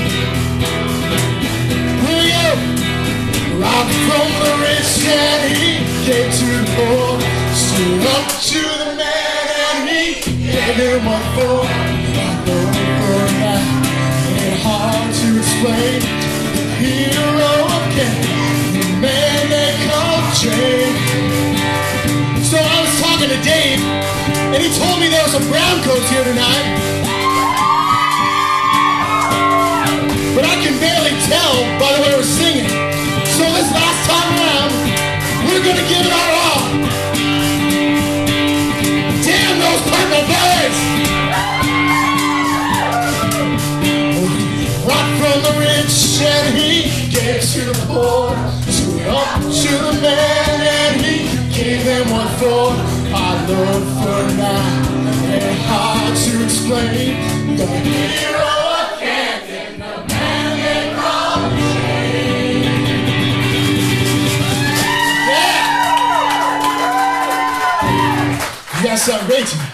Here we go. Robbed from the rich and he gave to the poor. Stood up to the man and he gave him what for. I know for that ain't hard to explain. The hero came, the man they call Jane. So I was talking to Dave and he told me there was some brown coats here tonight. But I can barely tell by the way we're singing. So this last time around, we're gonna give it our all. Damn those purple bellies! Robbed from the rich and he gave to the poor. Stood up to the man and he gave them one for. Our love for now ain't hard to explain. The hero of Camden, the man they call Jane. You guys sound great tonight.